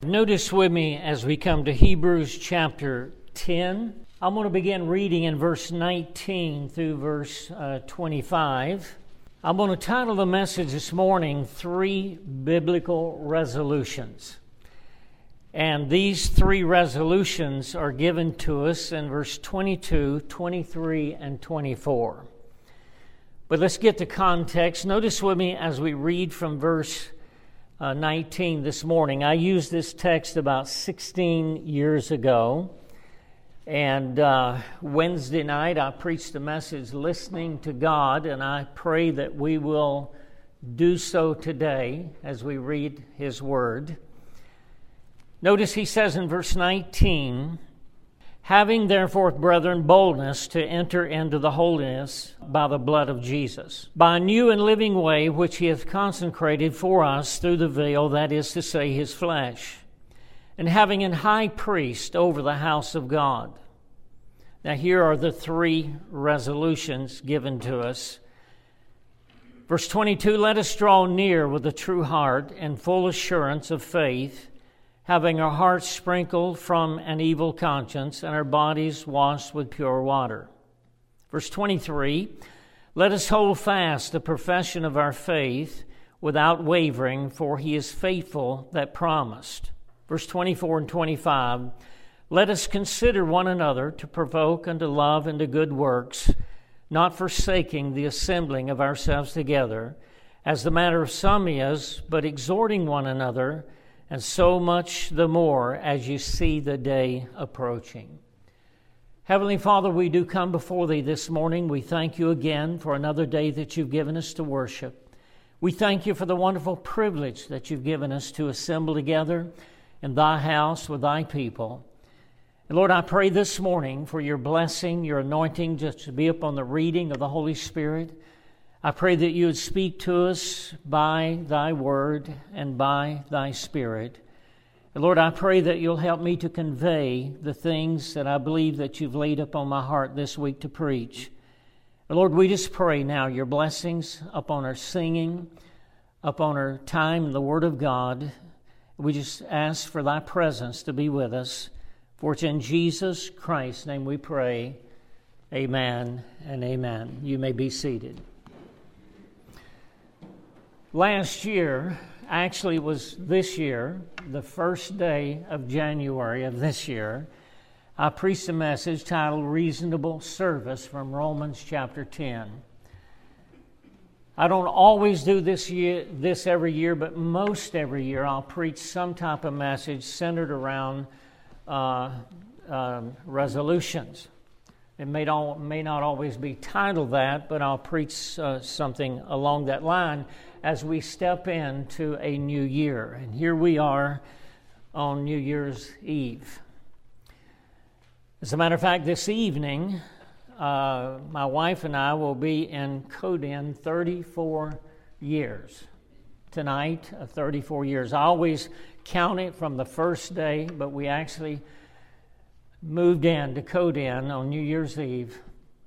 Notice with me as we come to Hebrews chapter 10. I'm going to begin reading in verse 19 through verse 25. I'm going to title the message this morning, Three Biblical Resolutions. And these three resolutions are given to us in verse 22, 23, and 24. But let's get the context. Notice with me as we read from verse 19 this morning. I used this text about 16 years ago. And Wednesday night I preached a message, Listening to God, and I pray that we will do so today as we read His Word. Notice he says in verse 19, having therefore, brethren, boldness to enter into the holiness by the blood of Jesus, by a new and living way which He hath consecrated for us through the veil, that is to say, His flesh, and having an high priest over the house of God. Now here are the three resolutions given to us. Verse 22, let us draw near with a true heart and full assurance of faith, having our hearts sprinkled from an evil conscience and our bodies washed with pure water. Verse 23, let us hold fast the profession of our faith without wavering, for He is faithful that promised. Verse 24 and 25, let us consider one another to provoke unto love and to good works, not forsaking the assembling of ourselves together, as the manner of some is, but exhorting one another, and so much the more as you see the day approaching. Heavenly Father, we do come before Thee this morning. We thank You again for another day that You've given us to worship. We thank You for the wonderful privilege that You've given us to assemble together in Thy house with Thy people. And Lord, I pray this morning for Your blessing, Your anointing just to be upon the reading of the Holy Spirit. I pray that You would speak to us by Thy Word and by Thy Spirit. And Lord, I pray that You'll help me to convey the things that I believe that You've laid upon my heart this week to preach. And Lord, we just pray now Your blessings upon our singing, upon our time in the Word of God. We just ask for Thy presence to be with us. For it's in Jesus Christ's name we pray. Amen and amen. You may be seated. Last year, actually it was this year, the first day of January of this year, I preached a message titled Reasonable Service from Romans chapter 10. I don't always do this every year, but most every year I'll preach some type of message centered around resolutions. It may not always be titled that, but I'll preach something along that line as we step into a new year. And here we are on New Year's Eve. As a matter of fact, this evening, my wife and I will be in Codin 34 years. Tonight, 34 years. I always count it from the first day, but we actually moved in to Codin on New Year's Eve,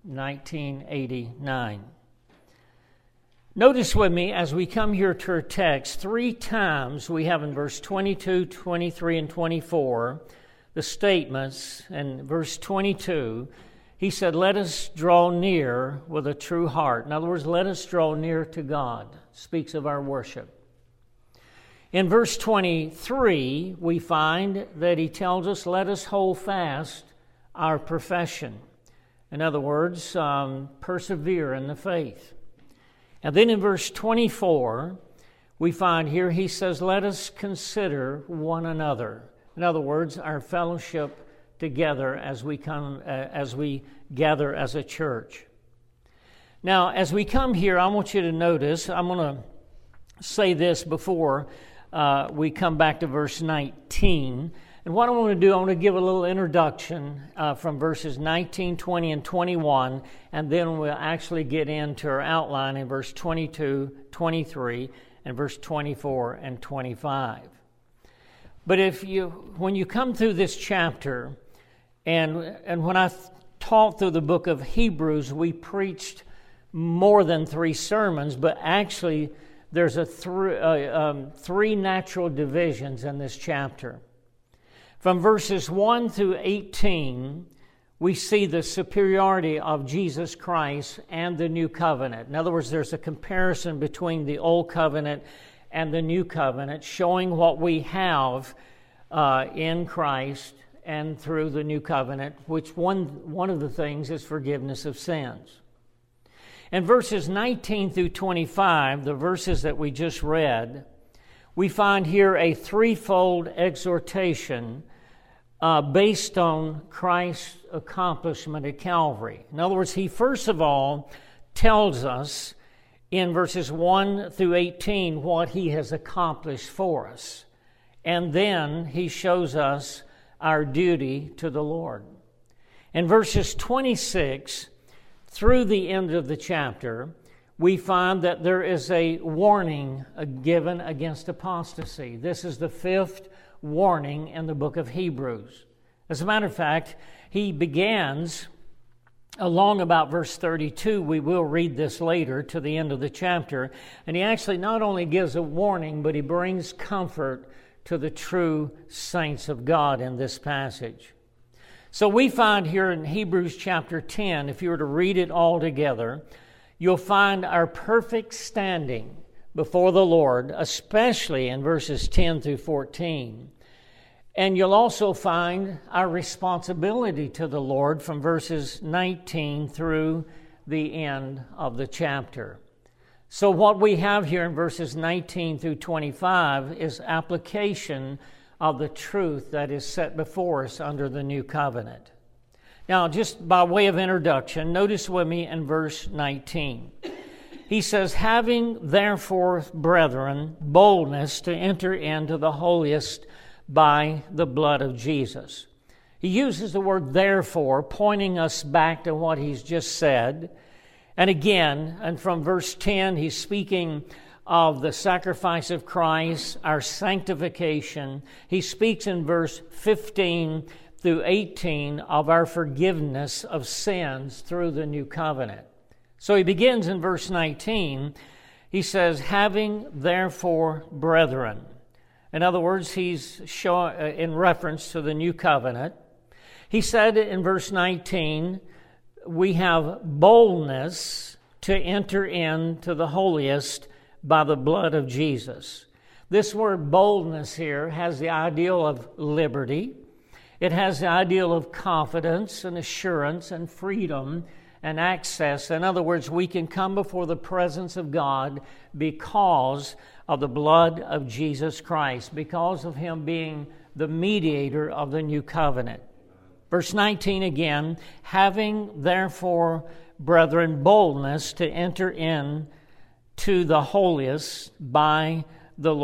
1989. Notice with me as we come here to our text, three times we have in verse 22, 23, and 24 the statements. In verse 22, he said, let us draw near with a true heart. In other words, let us draw near to God. Speaks of our worship. In verse 23, we find that he tells us, let us hold fast our profession. In other words, persevere in the faith. And then in verse 24, we find here he says, let us consider one another. In other words, our fellowship together as we gather as a church. Now, as we come here, I want you to notice, I'm going to say this before we come back to verse 19. And what I want to do, I want to give a little introduction from verses 19, 20, and 21, and then we'll actually get into our outline in verse 22, 23, and verse 24 and 25. But when you come through this chapter, and when I taught through the book of Hebrews, we preached more than 3 sermons, but actually there's three natural divisions in this chapter. From verses 1 through 18, we see the superiority of Jesus Christ and the new covenant. In other words, there's a comparison between the old covenant and the new covenant, showing what we have in Christ and through the new covenant, which one of the things is forgiveness of sins. In verses 19 through 25, the verses that we just read, we find here a threefold exhortation based on Christ's accomplishment at Calvary. In other words, he first of all tells us in verses 1 through 18 what he has accomplished for us. And then he shows us our duty to the Lord. In verses 26 through the end of the chapter, we find that there is a warning given against apostasy. This is the fifth warning in the book of Hebrews. As a matter of fact, he begins along about verse 32. We will read this later to the end of the chapter. And he actually not only gives a warning, but he brings comfort to the true saints of God in this passage. So we find here in Hebrews chapter 10, if you were to read it all together, you'll find our perfect standing before the Lord, especially in verses 10 through 14. And you'll also find our responsibility to the Lord from verses 19 through the end of the chapter. So what we have here in verses 19 through 25 is application of the truth that is set before us under the new covenant. Now, just by way of introduction, notice with me in verse 19. He says, having therefore, brethren, boldness to enter into the holiest by the blood of Jesus. He uses the word therefore, pointing us back to what he's just said. And again, and from verse 10, he's speaking of the sacrifice of Christ, our sanctification. He speaks in verse 15 through 18 of our forgiveness of sins through the new covenant. So he begins in verse 19. He says, having therefore, brethren. In other words, he's showing in reference to the new covenant. He said in verse 19, we have boldness to enter into the holiest by the blood of Jesus. This word boldness here has the ideal of liberty. It has the ideal of confidence and assurance and freedom and access. In other words, we can come before the presence of God because of the blood of Jesus Christ, because of him being the mediator of the new covenant. Verse 19 again, having therefore, brethren, boldness to enter in to the holiest by the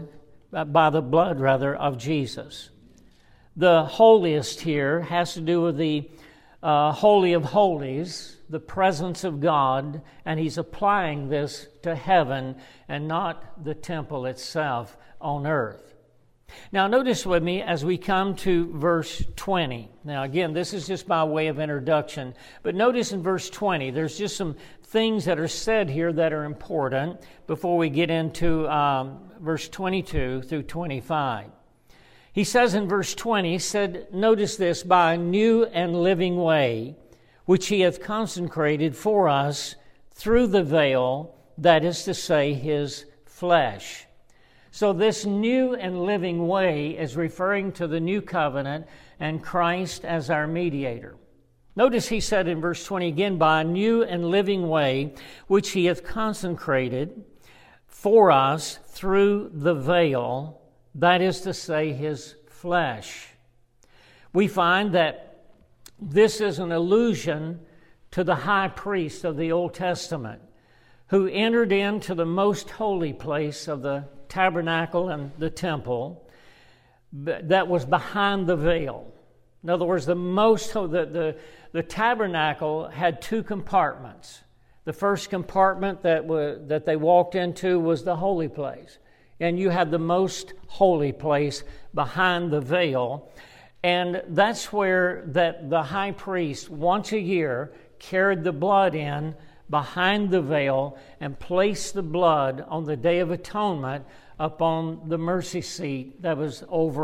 blood of Jesus. The holiest here has to do with the Holy of Holies, the presence of God, and he's applying this to heaven and not the temple itself on earth. Now notice with me as we come to verse 20. Now again, this is just by way of introduction, but notice in verse 20, there's just some things that are said here that are important before we get into verse 22 through 25. He says in verse 20, he said, notice this, by a new and living way, which he hath consecrated for us through the veil, that is to say, his flesh. So this new and living way is referring to the new covenant and Christ as our mediator. Notice he said in verse 20 again, by a new and living way, which he hath consecrated for us through the veil, that is to say, his flesh. We find that this is an allusion to the high priest of the Old Testament, who entered into the most holy place of the tabernacle and the temple that was behind the veil. In other words, the tabernacle had two compartments. The first compartment that they walked into was the holy place. And you had the most holy place behind the veil. And that's where the high priest, once a year, carried the blood in behind the veil and placed the blood on the Day of Atonement upon the mercy seat that was over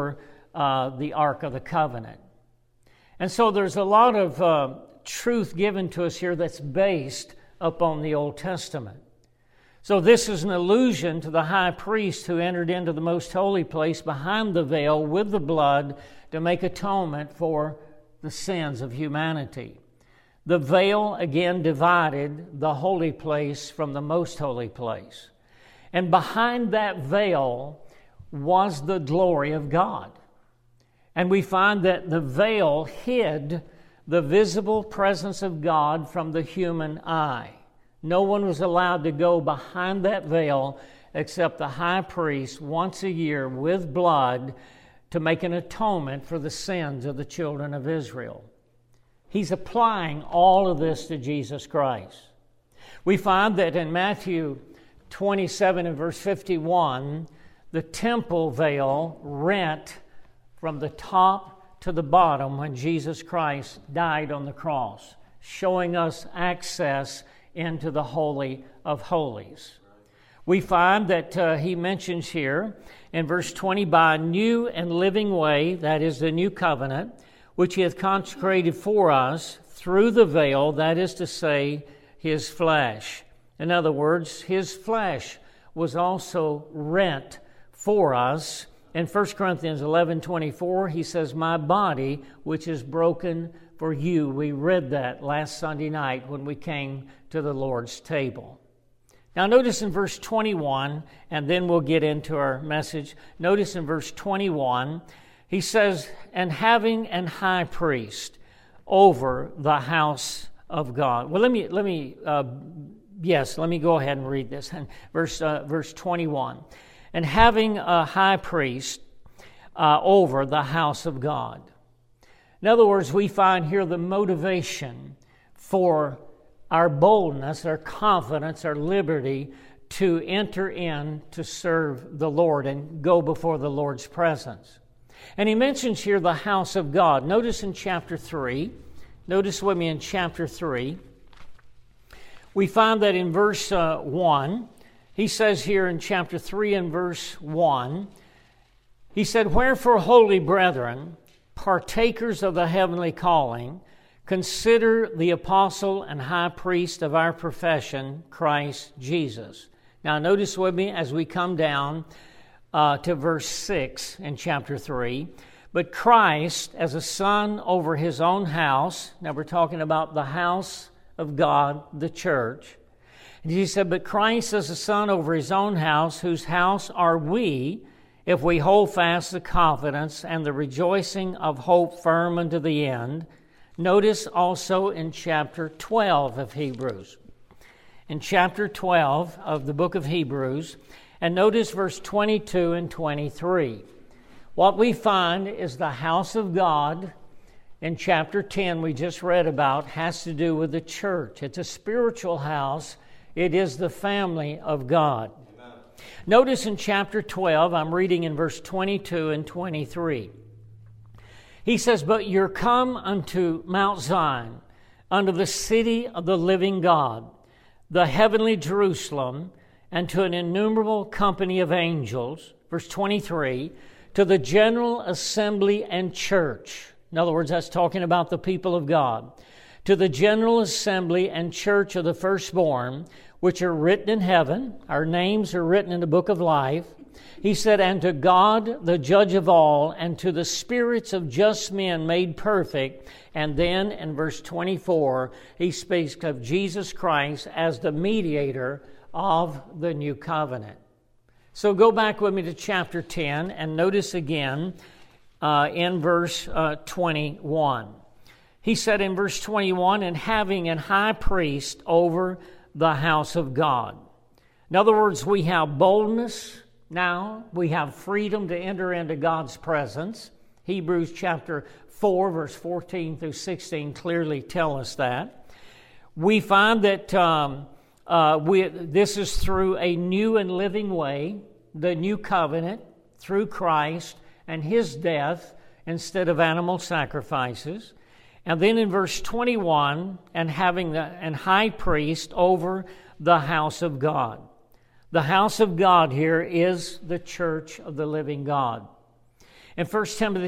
the Ark of the Covenant. And so there's a lot of truth given to us here that's based upon the Old Testament. So this is an allusion to the high priest who entered into the most holy place behind the veil with the blood to make atonement for the sins of humanity. The veil again divided the holy place from the most holy place. And behind that veil was the glory of God. And we find that the veil hid the visible presence of God from the human eye. No one was allowed to go behind that veil except the high priest once a year with blood to make an atonement for the sins of the children of Israel. He's applying all of this to Jesus Christ. We find that in Matthew 27 and verse 51, the temple veil rent from the top to the bottom when Jesus Christ died on the cross, showing us access into the Holy of Holies. We find that he mentions here in verse 20, by a new and living way, that is the new covenant, which he hath consecrated for us through the veil, that is to say, his flesh. In other words, his flesh was also rent for us. In 1 Corinthians 11:24, he says, my body, which is broken for you. We read that last Sunday night when we came to the Lord's table. Now notice in verse 21, and then we'll get into our message. Notice in verse 21, he says, and having an high priest over the house of God. Well, let me go ahead and read this. Verse 21, and having a high priest over the house of God. In other words, we find here the motivation for our boldness, our confidence, our liberty to enter in to serve the Lord and go before the Lord's presence. And he mentions here the house of God. Notice in chapter 3, notice with me in chapter 3, we find that in verse 1, he says here in chapter 3 and verse 1, he said, wherefore, holy brethren, partakers of the heavenly calling, consider the apostle and high priest of our profession, Christ Jesus. Now notice with me as we come down to verse 6 in chapter 3. But Christ as a son over his own house. Now we're talking about the house of God, the church. And he said, but Christ as a son over his own house, whose house are we, if we hold fast the confidence and the rejoicing of hope firm unto the end. Notice also in chapter 12 of Hebrews. In chapter 12 of the book of Hebrews, and notice verse 22 and 23. What we find is the house of God in chapter 10 we just read about has to do with the church. It's a spiritual house. It is the family of God. Amen. Notice in chapter 12, I'm reading in verse 22 and 23. He says, but you're come unto Mount Zion, unto the city of the living God, the heavenly Jerusalem, and to an innumerable company of angels, verse 23, to the general assembly and church. In other words, that's talking about the people of God. To the general assembly and church of the firstborn, which are written in heaven. Our names are written in the book of life. He said, and to God, the judge of all, and to the spirits of just men made perfect. And then in verse 24, he speaks of Jesus Christ as the mediator of the new covenant. So go back with me to chapter 10 and notice again in verse 21. He said in verse 21, and having an high priest over the house of God. In other words, we have boldness now. We have freedom to enter into God's presence. Hebrews chapter 4, verse 14 through 16 clearly tell us that. We find that this is through a new and living way, the new covenant, through Christ and his death instead of animal sacrifices. And then in verse 21, and having an high priest over the house of God. The house of God here is the church of the living God. In 1 Timothy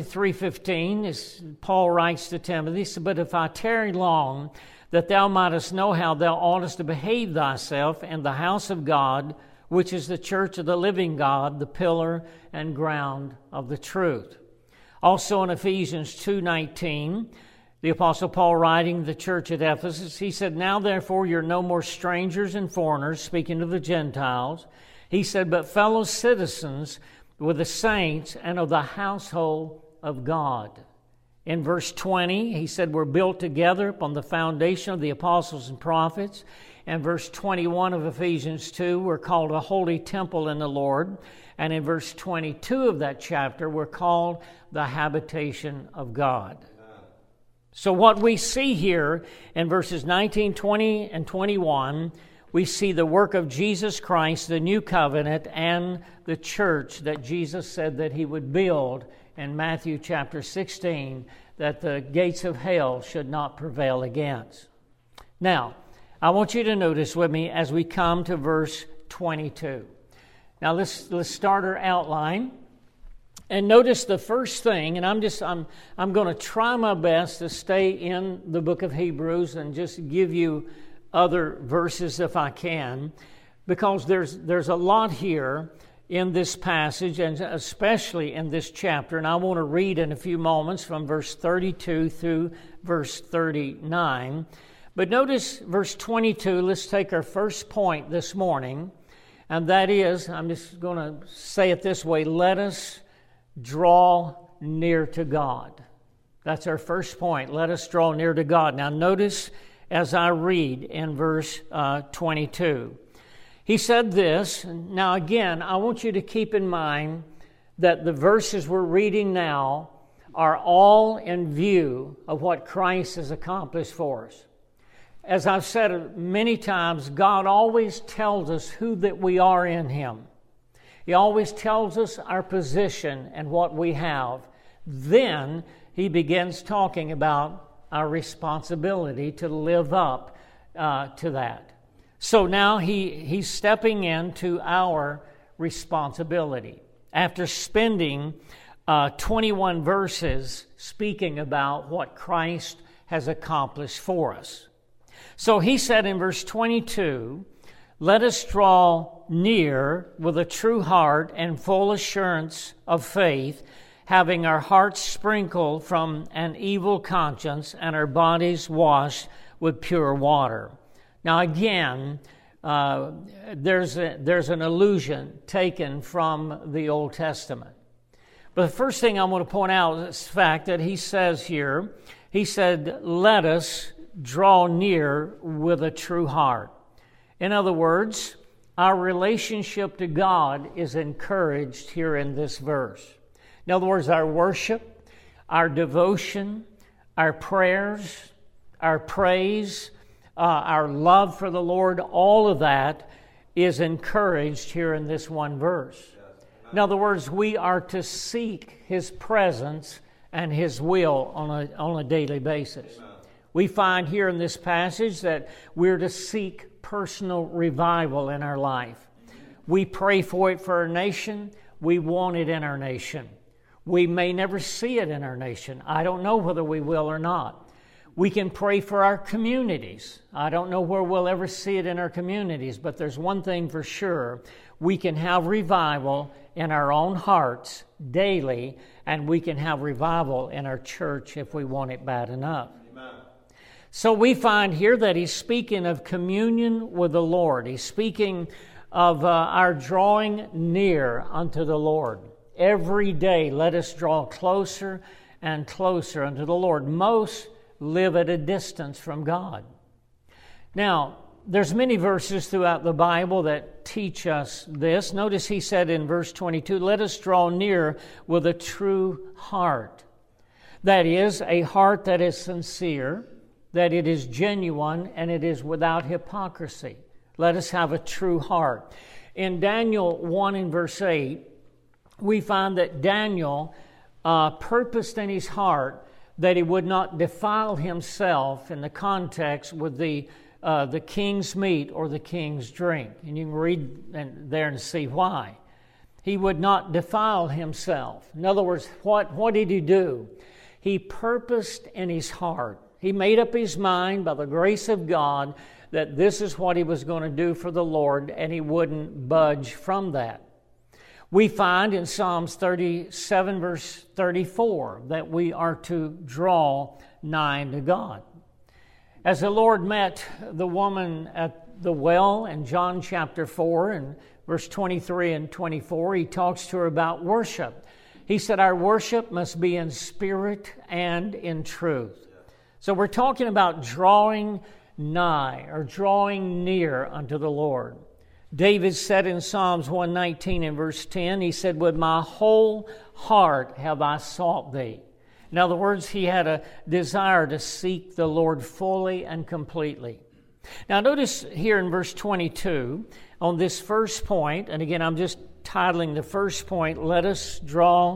3:15, Paul writes to Timothy, he said, "But if I tarry long, that thou mightest know how thou oughtest to behave thyself in the house of God, which is the church of the living God, the pillar and ground of the truth." Also in Ephesians 2:19, the Apostle Paul writing to the church at Ephesus, he said, "Now therefore you're no more strangers and foreigners," speaking to the Gentiles. He said, "but fellow citizens with the saints and of the household of God." In verse 20, he said, "We're built together upon the foundation of the apostles and prophets." In verse 21 of Ephesians 2, we're called a holy temple in the Lord. And in verse 22 of that chapter, we're called the habitation of God. So what we see here in verses 19, 20, and 21, we see the work of Jesus Christ, the new covenant, and the church that Jesus said that he would build in Matthew chapter 16, that the gates of hell should not prevail against. Now, I want you to notice with me as we come to verse 22. Now, let's start our outline. And notice the first thing, and I'm going to try my best to stay in the book of Hebrews and just give you other verses if I can, because there's a lot here in this passage, and especially in this chapter. And I want to read in a few moments from verse 32 through verse 39. But notice verse 22, let's take our first point this morning, and that is, I'm just going to say it this way, let us draw near to God. That's our first point. Let us draw near to God. Now notice as I read in verse 22. He said this. Now again, I want you to keep in mind that the verses we're reading now are all in view of what Christ has accomplished for us. As I've said many times, God always tells us who that we are in Him. He always tells us our position and what we have. Then He begins talking about our responsibility to live up to that. So now he's stepping into our responsibility. After spending 21 verses speaking about what Christ has accomplished for us. So he said in verse 22, "Let us draw near with a true heart and full assurance of faith, having our hearts sprinkled from an evil conscience and our bodies washed with pure water." Now again, there's an allusion taken from the Old Testament. But the first thing I want to point out is the fact that he says here, he said, "Let us draw near with a true heart." In other words, our relationship to God is encouraged here in this verse. In other words, our worship, our devotion, our prayers, our praise, our love for the Lord, all of that is encouraged here in this one verse. In other words, we are to seek His presence and His will on a daily basis. We find here in this passage that we're to seek personal revival in our life. We pray for it for our nation. We want it in our nation. We may never see it in our nation. I don't know whether we will or not. We can pray for our communities. I don't know where we'll ever see it in our communities, but there's one thing for sure. We can have revival in our own hearts daily, and we can have revival in our church if we want it bad enough. Amen. So we find here that he's speaking of communion with the Lord. He's speaking of our drawing near unto the Lord. Every day, let us draw closer and closer unto the Lord. Most live at a distance from God. Now, there's many verses throughout the Bible that teach us this. Notice he said in verse 22, "Let us draw near with a true heart." That is, a heart that is sincere, that it is genuine, and it is without hypocrisy. Let us have a true heart. In Daniel 1 and verse 8, we find that Daniel purposed in his heart that he would not defile himself in the context with the king's meat or the king's drink. And you can read there and see why. He would not defile himself. In other words, what did he do? He purposed in his heart. He made up his mind by the grace of God that this is what he was going to do for the Lord, and he wouldn't budge from that. We find in Psalms 37, verse 34, that we are to draw nigh to God. As the Lord met the woman at the well in John chapter 4 and verse 23 and 24, he talks to her about worship. He said, our worship must be in spirit and in truth. So we're talking about drawing nigh or drawing near unto the Lord. David said in Psalms 119 and verse 10, he said, with my whole heart have I sought thee. In other words, he had a desire to seek the Lord fully and completely. Now notice here in verse 22, on this first point, and again I'm just titling the first point, let us draw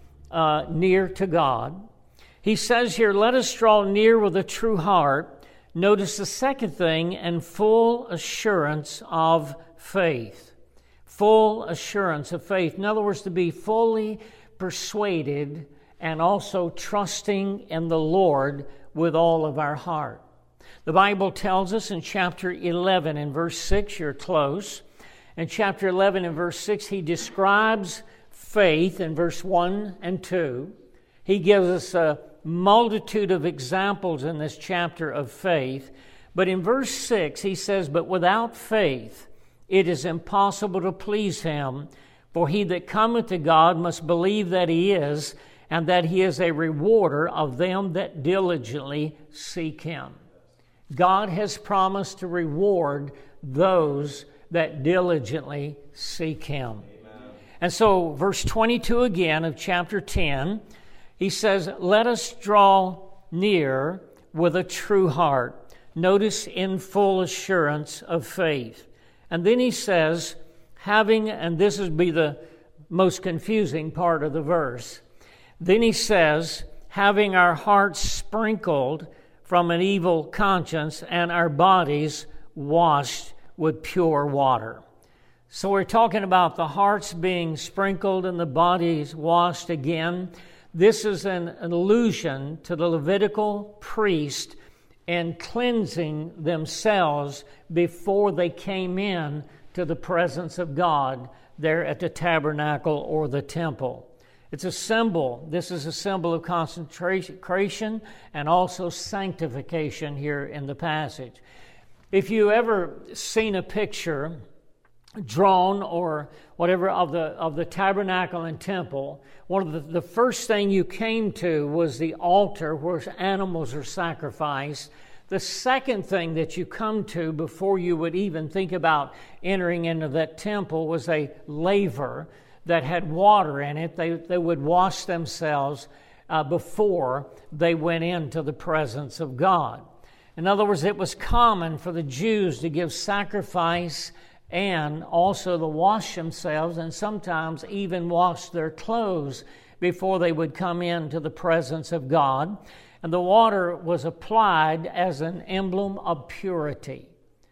near to God. He says here, let us draw near with a true heart. Notice the second thing, and full assurance of faith. Full assurance of faith. In other words, to be fully persuaded and also trusting in the Lord with all of our heart. The Bible tells us in chapter 11 and verse 6, you're close. In chapter 11 and verse 6, he describes faith in verse 1 and 2. He gives us a multitude of examples in this chapter of faith. But in verse 6, he says, but without faith it is impossible to please him, for he that cometh to God must believe that he is, and that he is a rewarder of them that diligently seek him. God has promised to reward those that diligently seek him. Amen. And so verse 22 again of chapter 10, he says, let us draw near with a true heart. Notice, in full assurance of faith. And then he says, having, and this would be the most confusing part of the verse, then he says, having our hearts sprinkled from an evil conscience and our bodies washed with pure water. So we're talking about the hearts being sprinkled and the bodies washed again. This is an allusion to the Levitical priest and cleansing themselves before they came in to the presence of God there at the tabernacle or the temple. It's a symbol. This is a symbol of consecration and also sanctification here in the passage. If you ever seen a picture drawn or whatever of the tabernacle and temple, one of the first thing you came to was the altar where animals are sacrificed. The second thing that you come to before you would even think about entering into that temple was a laver that had water in it. They would wash themselves before they went into the presence of God. In other words, it was common for the Jews to give sacrifice and also to wash themselves and sometimes even wash their clothes before they would come into the presence of God. And the water was applied as an emblem of purity.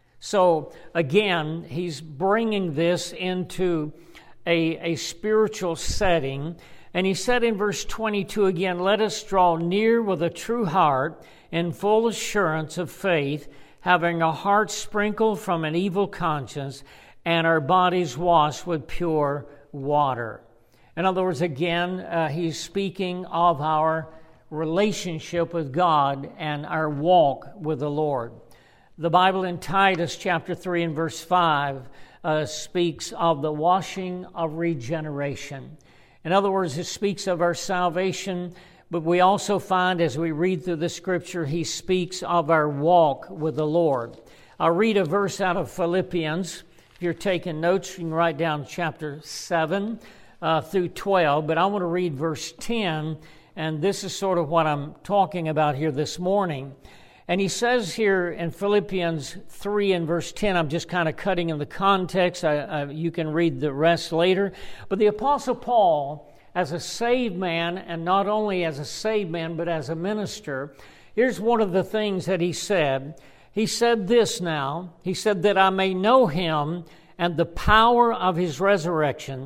So again, he's bringing this into a spiritual setting. And he said in verse 22 again, let us draw near with a true heart in full assurance of faith, having our hearts sprinkled from an evil conscience and our bodies washed with pure water. In other words, again, he's speaking of our relationship with God and our walk with the Lord. The Bible in Titus chapter 3 and verse 5 speaks of the washing of regeneration. In other words, it speaks of our salvation, but we also find as we read through the Scripture, he speaks of our walk with the Lord. I'll read a verse out of Philippians. If you're taking notes, you can write down chapter 7 through 12, but I want to read verse 10, and this is sort of what I'm talking about here this morning. And he says here in Philippians 3 and verse 10, I'm just kind of cutting in the context. You can read the rest later. But the Apostle Paul, as a saved man, and not only as a saved man, but as a minister, here's one of the things that he said. He said this now. He said that I may know him and the power of his resurrection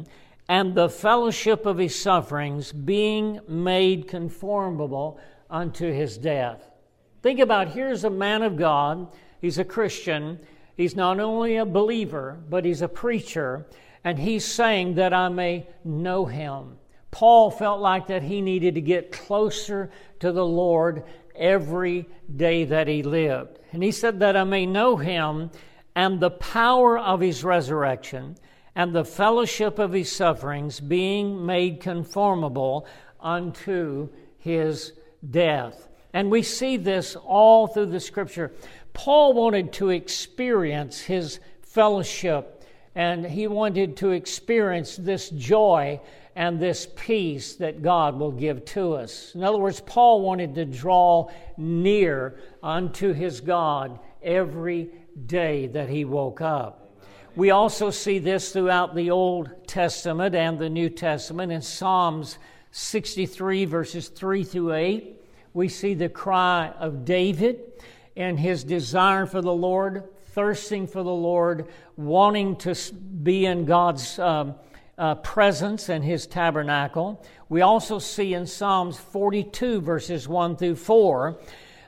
and the fellowship of his sufferings, being made conformable unto his death. Think about, here's a man of God. He's a Christian. He's not only a believer, but he's a preacher. And he's saying that I may know him. Paul felt like that he needed to get closer to the Lord every day that he lived. And he said that I may know him and the power of his resurrection and the fellowship of his sufferings, being made conformable unto his death. And we see this all through the Scripture. Paul wanted to experience his fellowship, and he wanted to experience this joy and this peace that God will give to us. In other words, Paul wanted to draw near unto his God every day that he woke up. We also see this throughout the Old Testament and the New Testament. In Psalms 63, verses 3 through 8, we see the cry of David and his desire for the Lord, thirsting for the Lord, wanting to be in God's presence and his tabernacle. We also see in Psalms 42, verses 1 through 4,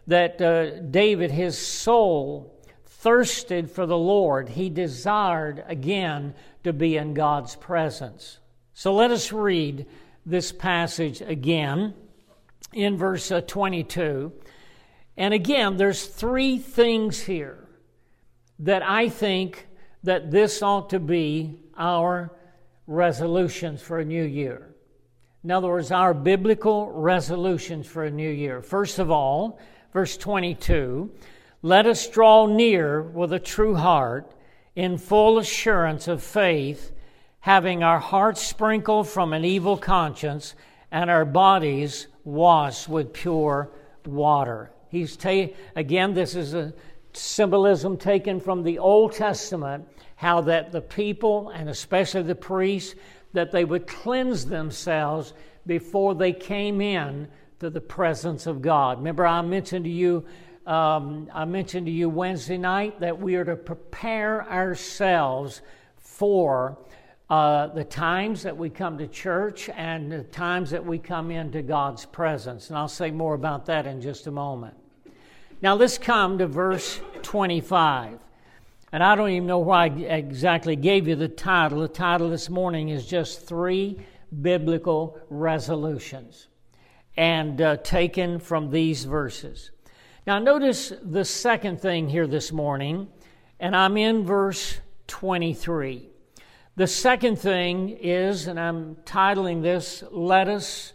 that David, his soul, thirsted for the Lord. He desired again to be in God's presence. So let us read this passage again in verse 22. And again, there's three things here that I think that this ought to be our resolutions for a new year. In other words, our biblical resolutions for a new year. First of all, verse 22, let us draw near with a true heart in full assurance of faith, having our hearts sprinkled from an evil conscience and our bodies washed with pure water. Again, this is a symbolism taken from the Old Testament, how that the people, and especially the priests, that they would cleanse themselves before they came in to the presence of God. Remember, I mentioned to you Wednesday night that we are to prepare ourselves for the times that we come to church and the times that we come into God's presence. And I'll say more about that in just a moment. Now let's come to verse 25. And I don't even know why I exactly gave you the title. The title this morning is just 3 biblical resolutions, and taken from these verses. Now notice the second thing here this morning, and I'm in verse 23. The second thing is, and I'm titling this, let us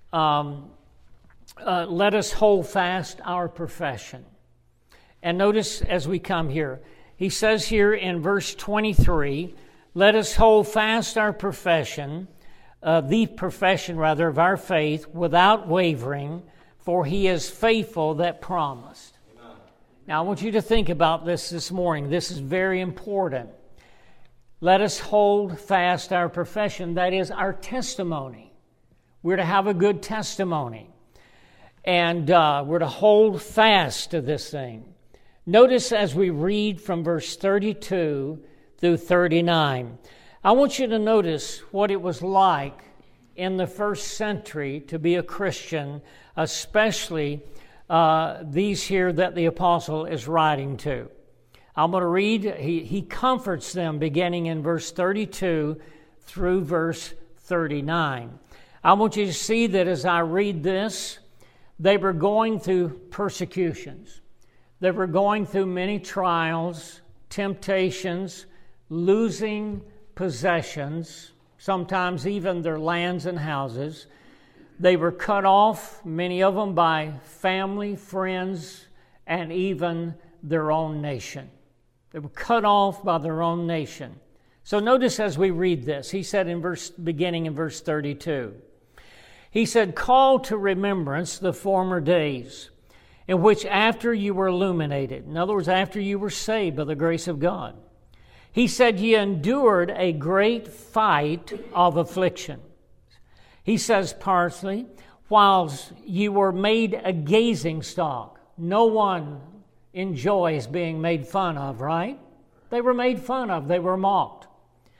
hold fast our profession. And notice as we come here, he says here in verse 23, let us hold fast our profession, the profession rather of our faith, without wavering, for he is faithful that promised. Amen. Now I want you to think about this morning. This is very important. Let us hold fast our profession, that is our testimony. We're to have a good testimony. And we're to hold fast to this thing. Notice as we read from verse 32 through 39, I want you to notice what it was like in the first century to be a Christian, especially these here that the apostle is writing to. I'm going to read, he comforts them beginning in verse 32 through verse 39. I want you to see that as I read this, they were going through persecutions. They were going through many trials, temptations, losing possessions, sometimes even their lands and houses. They were cut off, many of them, by family, friends, and even their own nation. They were cut off by their own nation. So notice as we read this, he said beginning in verse 32, he said, call to remembrance the former days, in which after you were illuminated, in other words, after you were saved by the grace of God, he said, ye endured a great fight of affliction. He says partially, whilst you were made a gazing stock. No one enjoys being made fun of, right? They were made fun of. They were mocked.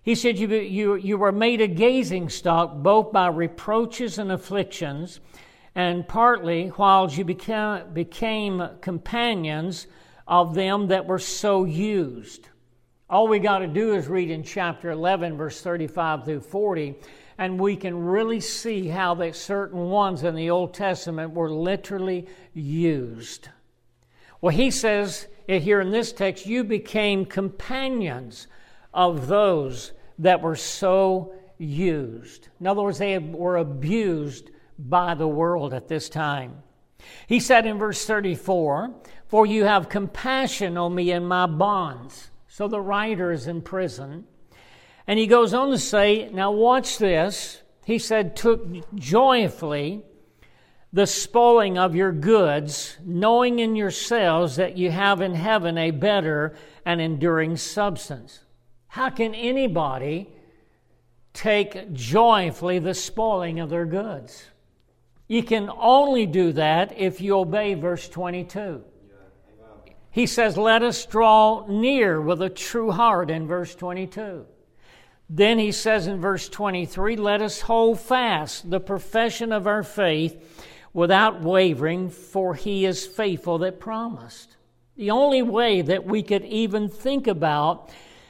He said, you were made a gazing stock both by reproaches and afflictions, and partly while you became companions of them that were so used. All we got to do is read in chapter 11, verse 35 through 40, and we can really see how that certain ones in the Old Testament were literally used. Well, he says here in this text, you became companions of those that were so used. In other words, they were abused by the world at this time. He said in verse 34, for you have compassion on me in my bonds. So the writer is in prison. And he goes on to say, now watch this. He said, took joyfully the spoiling of your goods, knowing in yourselves that you have in heaven a better and enduring substance. How can anybody take joyfully the spoiling of their goods? You can only do that if you obey verse 22. He says, let us draw near with a true heart in verse 22. Then he says in verse 23, let us hold fast the profession of our faith without wavering, for he is faithful that promised. The only way that we could even think about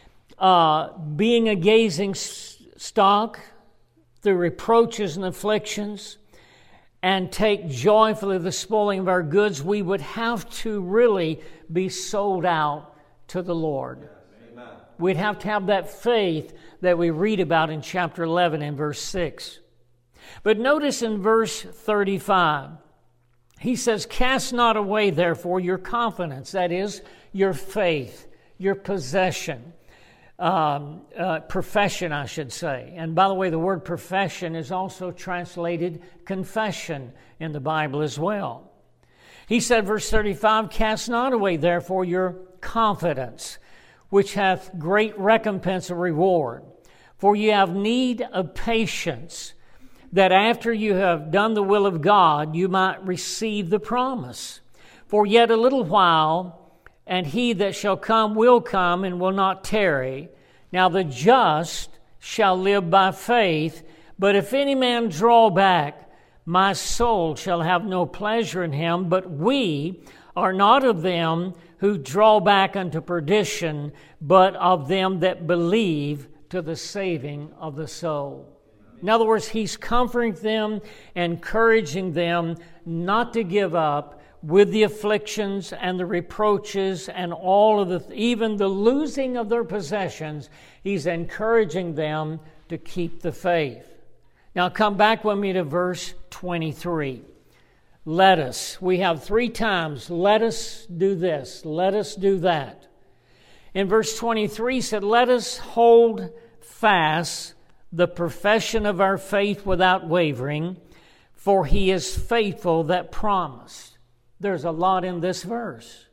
being a gazing stock through reproaches and afflictions and take joyfully the spoiling of our goods, we would have to really be sold out to the Lord. Amen. We'd have to have that faith that we read about in chapter 11 and verse 6. But notice in verse 35, he says, cast not away, therefore, your confidence, that is, your faith, your possession, profession, I should say. And by the way, the word profession is also translated confession in the Bible as well. He said, verse 35, cast not away, therefore, your confidence, which hath great recompense of reward. For you have need of patience, that after you have done the will of God, you might receive the promise. For yet a little while, and he that shall come will come and will not tarry. Now the just shall live by faith, but if any man draw back, my soul shall have no pleasure in him. But we are not of them who draw back unto perdition, but of them that believe to the saving of the soul. In other words, he's comforting them, encouraging them not to give up with the afflictions and the reproaches and all of even the losing of their possessions. He's encouraging them to keep the faith. Now come back with me to verse 23. Let us. We have 3 times, let us do this, let us do that. In verse 23 said, let us hold fast the profession of our faith without wavering, for he is faithful that promised. There's a lot in this verse.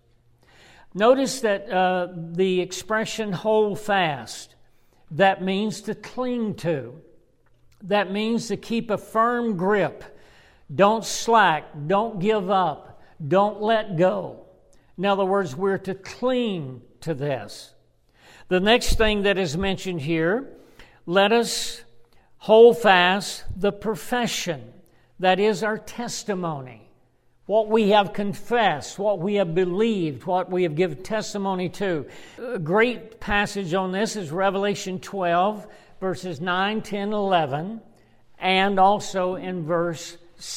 Notice that the expression hold fast, that means to cling to. That means to keep a firm grip. Don't slack, don't give up, don't let go. In other words, we're to cling to this. The next thing that is mentioned here, let us hold fast the profession. That is our testimony. What we have confessed, what we have believed, what we have given testimony to. A great passage on this is Revelation 12, verses 9, 10, 11, and also in verse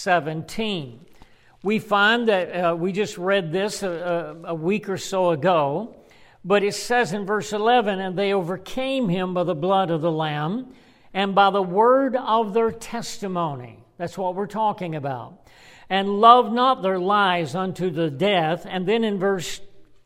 17. We find that we just read this a week or so ago, but it says in verse 11, and they overcame him by the blood of the Lamb and by the word of their testimony. That's what we're talking about. And loved not their lives unto the death. And then in verse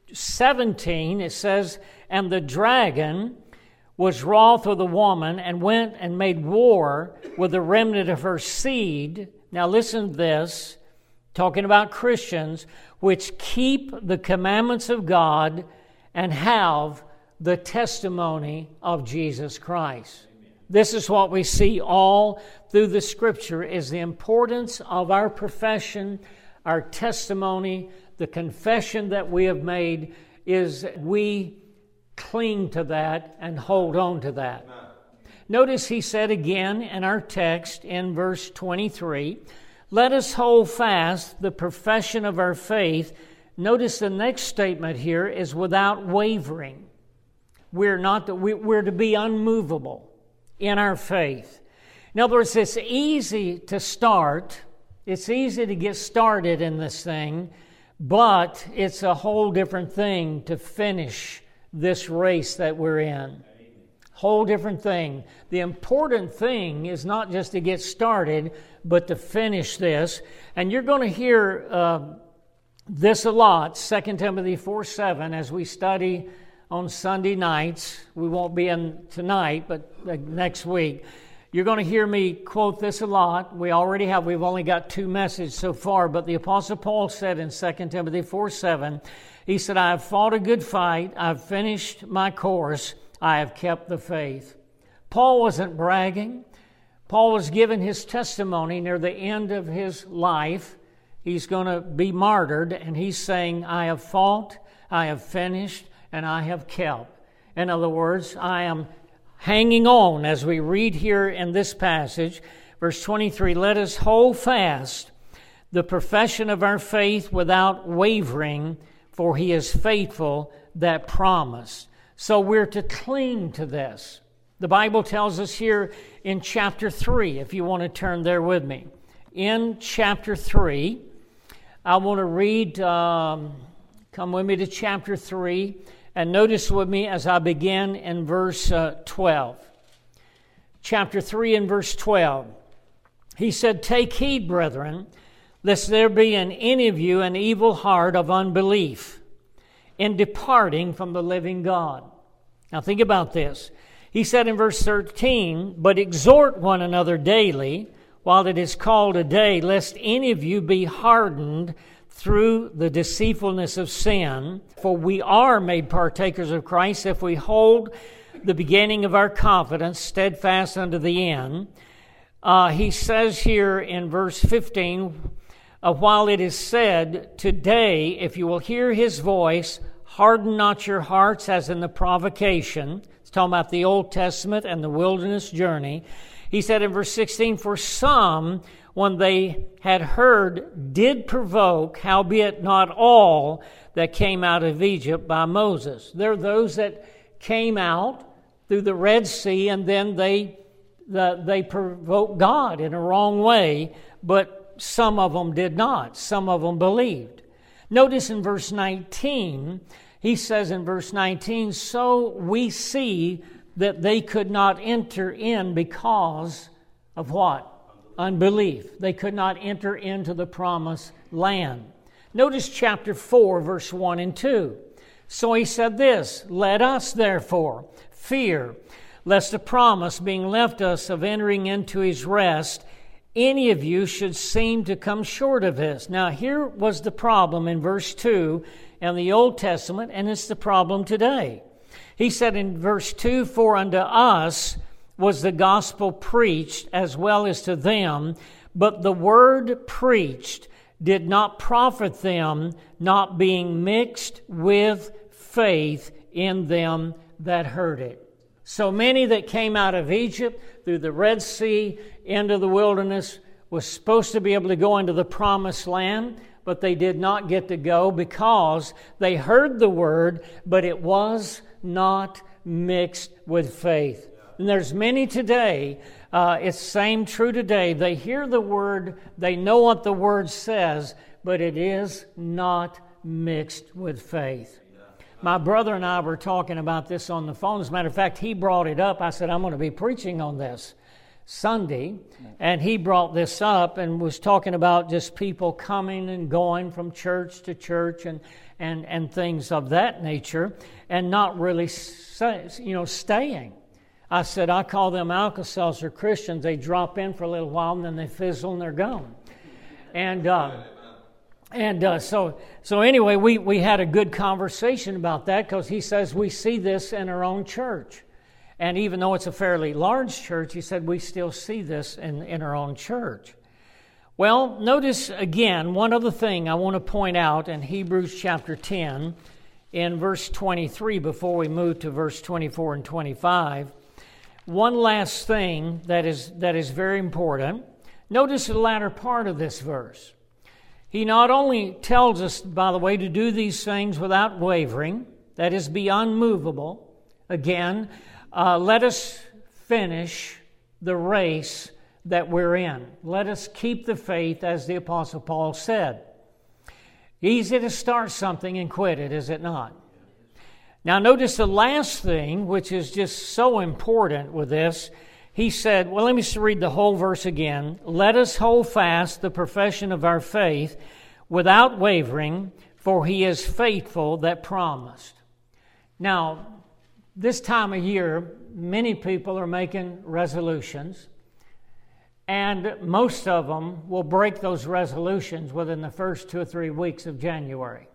17 it says, and the dragon was wroth with the woman and went and made war with the remnant of her seed. Now listen to this, talking about Christians, which keep the commandments of God and have the testimony of Jesus Christ. This is what we see all through the Scripture, is the importance of our profession, our testimony, the confession that we have made, is we cling to that and hold on to that. Notice he said again in our text in verse 23, let us hold fast the profession of our faith. Notice the next statement here is without wavering. We're to be unmovable in our faith. In other words, it's easy to start. It's easy to get started in this thing, but it's a whole different thing to finish this race that we're in. Whole different thing. The important thing is not just to get started, but to finish this. And you're going to hear this a lot, 2 Timothy 4:7, as we study on Sunday nights. We won't be in tonight, but next week. You're going to hear me quote this a lot. We've only got 2 messages so far, but the Apostle Paul said in 2 Timothy 4:7, he said, I have fought a good fight, I've finished my course, I have kept the faith. Paul wasn't bragging. Paul was giving his testimony near the end of his life. He's going to be martyred, and he's saying, I have fought, I have finished, and I have kept. In other words, I am hanging on, as we read here in this passage, verse 23, let us hold fast the profession of our faith without wavering, for he is faithful that promised. So we're to cling to this. The Bible tells us here in chapter 3, if you want to turn there with me. In chapter 3, I want to read, come with me to chapter 3, and notice with me as I begin in verse 12. Chapter 3 and verse 12. He said, take heed, brethren, lest there be in any of you an evil heart of unbelief in departing from the living God. Now think about this. He said in verse 13, but exhort one another daily, while it is called a day, lest any of you be hardened through the deceitfulness of sin. For we are made partakers of Christ if we hold the beginning of our confidence steadfast unto the end. He says here in verse 15, while it is said, today, if you will hear his voice, harden not your hearts as in the provocation. It's talking about the Old Testament and the wilderness journey. He said in verse 16, for some, when they had heard, did provoke, howbeit not all that came out of Egypt by Moses. There are those that came out through the Red Sea, and then they provoked God in a wrong way, but some of them did not. Some of them believed. Notice in verse 19, he says in verse 19, so we see that they could not enter in because of what? Unbelief. They could not enter into the promised land. Notice chapter 4, verse 1 and 2. So he said this, let us therefore fear, lest the promise being left us of entering into his rest, any of you should seem to come short of this. Now here was the problem in verse 2 in the Old Testament, and it's the problem today. He said in verse 2, for unto us was the gospel preached as well as to them, but the word preached did not profit them, not being mixed with faith in them that heard it. So many that came out of Egypt through the Red Sea into the wilderness was supposed to be able to go into the promised land, but they did not get to go because they heard the word, but it was not mixed with faith. And there's many today, it's same true today. They hear the word, they know what the word says, but it is not mixed with faith. My brother and I were talking about this on the phone. As a matter of fact, he brought it up. I said, I'm going to be preaching on this Sunday. And he brought this up and was talking about just people coming and going from church to church and things of that nature and not really staying. I said, I call them Alka-Seltzer Christians. They drop in for a little while and then they fizzle and they're gone. So anyway, we had a good conversation about that because he says we see this in our own church. And even though it's a fairly large church, he said we still see this in our own church. Well, notice again, one other thing I want to point out in Hebrews chapter 10 in verse 23 before we move to verse 24 and 25. one last thing that is very important. Notice the latter part of this verse. He not only tells us, by the way, to do these things without wavering, that is, be unmovable. Again, let us finish the race that we're in. Let us keep the faith, as the Apostle Paul said. Easy to start something and quit it, is it not? Now notice the last thing, which is just so important with this. He said, well, let me just read the whole verse again. Let us hold fast the profession of our faith without wavering, for he is faithful that promised. Now, this time of year, many people are making resolutions, and most of them will break those resolutions within the first 2 or 3 weeks of January.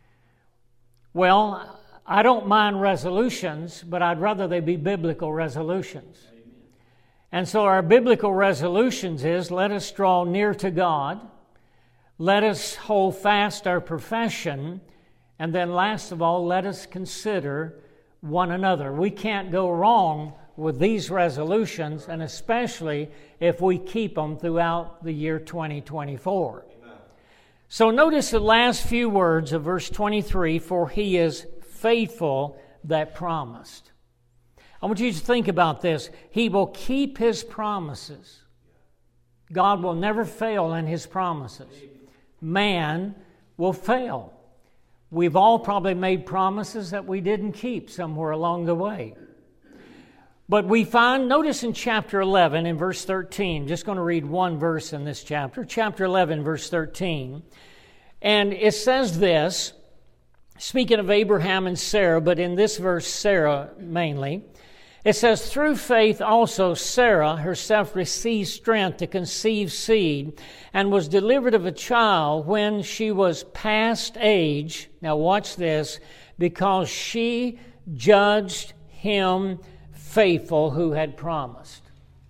Well, I don't mind resolutions, but I'd rather they be biblical resolutions. Amen. And so our biblical resolutions is, let us draw near to God, let us hold fast our profession, and then last of all, let us consider one another. We can't go wrong with these resolutions, and especially if we keep them throughout the year 2024. Amen. So notice the last few words of verse 23, for he is faithful that promised. I want you to think about this. He will keep his promises. God will never fail in his promises. Man will fail. We've all probably made promises that we didn't keep somewhere along the way. But we find, notice in chapter 11 in verse 13, just going to read one verse in this chapter, chapter 11, verse 13, and it says this, speaking of Abraham and Sarah, but in this verse, Sarah mainly, it says, through faith also Sarah herself received strength to conceive seed and was delivered of a child when she was past age. Now watch this, because she judged him faithful who had promised.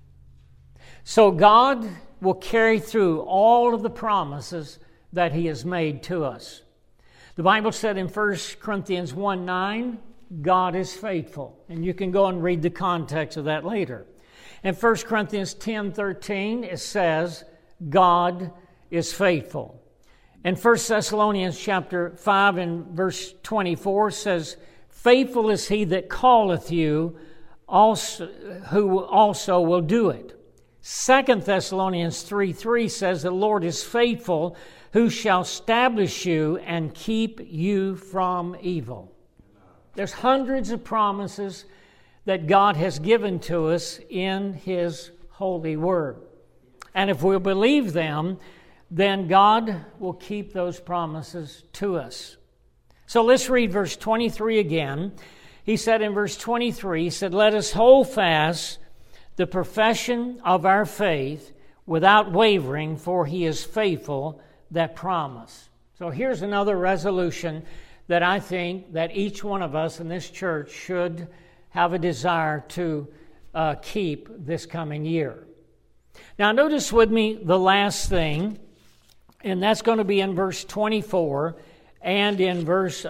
So God will carry through all of the promises that he has made to us. The Bible said in 1 Corinthians 1:9, God is faithful. And you can go and read the context of that later. In 1 Corinthians 10:13, it says, God is faithful. In 1 Thessalonians chapter 5 and verse 24 says, faithful is he that calleth you, also, who also will do it. 2 Thessalonians 3:3 says, the Lord is faithful, who shall establish you and keep you from evil. There's hundreds of promises that God has given to us in his holy word. And if we'll believe them, then God will keep those promises to us. So let's read verse 23 again. He said in verse 23, he said, let us hold fast the profession of our faith without wavering, for he is faithful that promise. So here's another resolution that I think that each one of us in this church should have a desire to keep this coming year. Now notice with me the last thing, and that's going to be in verse 24 and in verse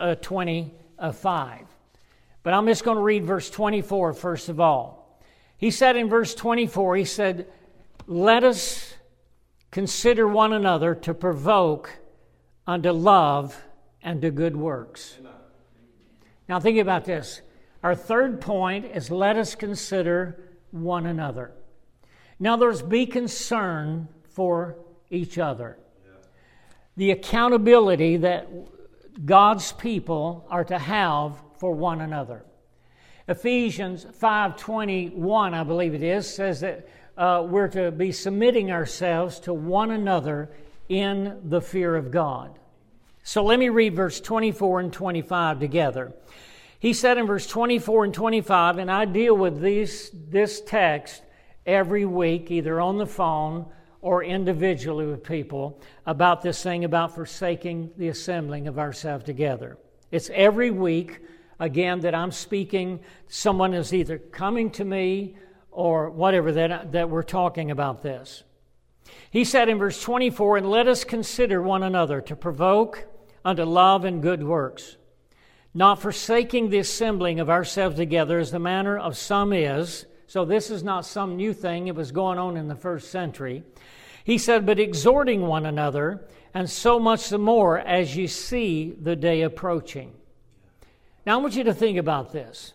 25. But I'm just going to read verse 24 first of all. He said in verse 24, he said, let us consider one another to provoke unto love and to good works. Amen. Now think about this. Our third point is let us consider one another. In other words, be concerned for each other. Yeah. The accountability that God's people are to have for one another. Ephesians 5:21, I believe it is, says that we're to be submitting ourselves to one another in the fear of God. So let me read verse 24 and 25 together. He said in verse 24 and 25, and I deal with this text every week, either on the phone or individually with people, about this thing about forsaking the assembling of ourselves together. It's every week, again, that I'm speaking. Someone is either coming to me or whatever that we're talking about this. He said in verse 24, and let us consider one another to provoke unto love and good works, not forsaking the assembling of ourselves together as the manner of some is, So this is not some new thing. It was going on in the first century. He said, but exhorting one another, and so much the more as you see the day approaching. Now I want you to think about this.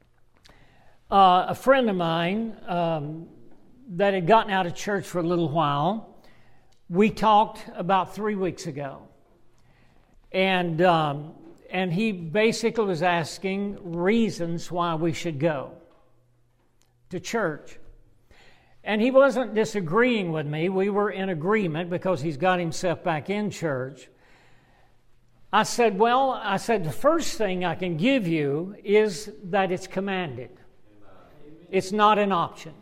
A friend of mine that had gotten out of church for a little while, we talked about 3 weeks ago. And he basically was asking reasons why we should go to church. And he wasn't disagreeing with me. We were in agreement because he's got himself back in church. I said, the first thing I can give you is that it's commanded. It's not an option.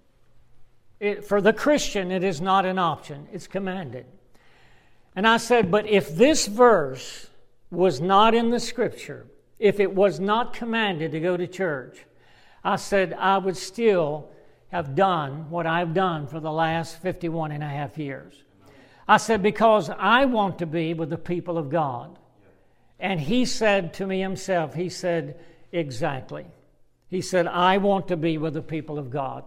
For the Christian, it is not an option. It's commanded. And I said, but if this verse was not in the Scripture, if it was not commanded to go to church, I said, I would still have done what I've done for the last 51 and a half years. I said, because I want to be with the people of God. And he said to me himself, he said, exactly. He said, I want to be with the people of God.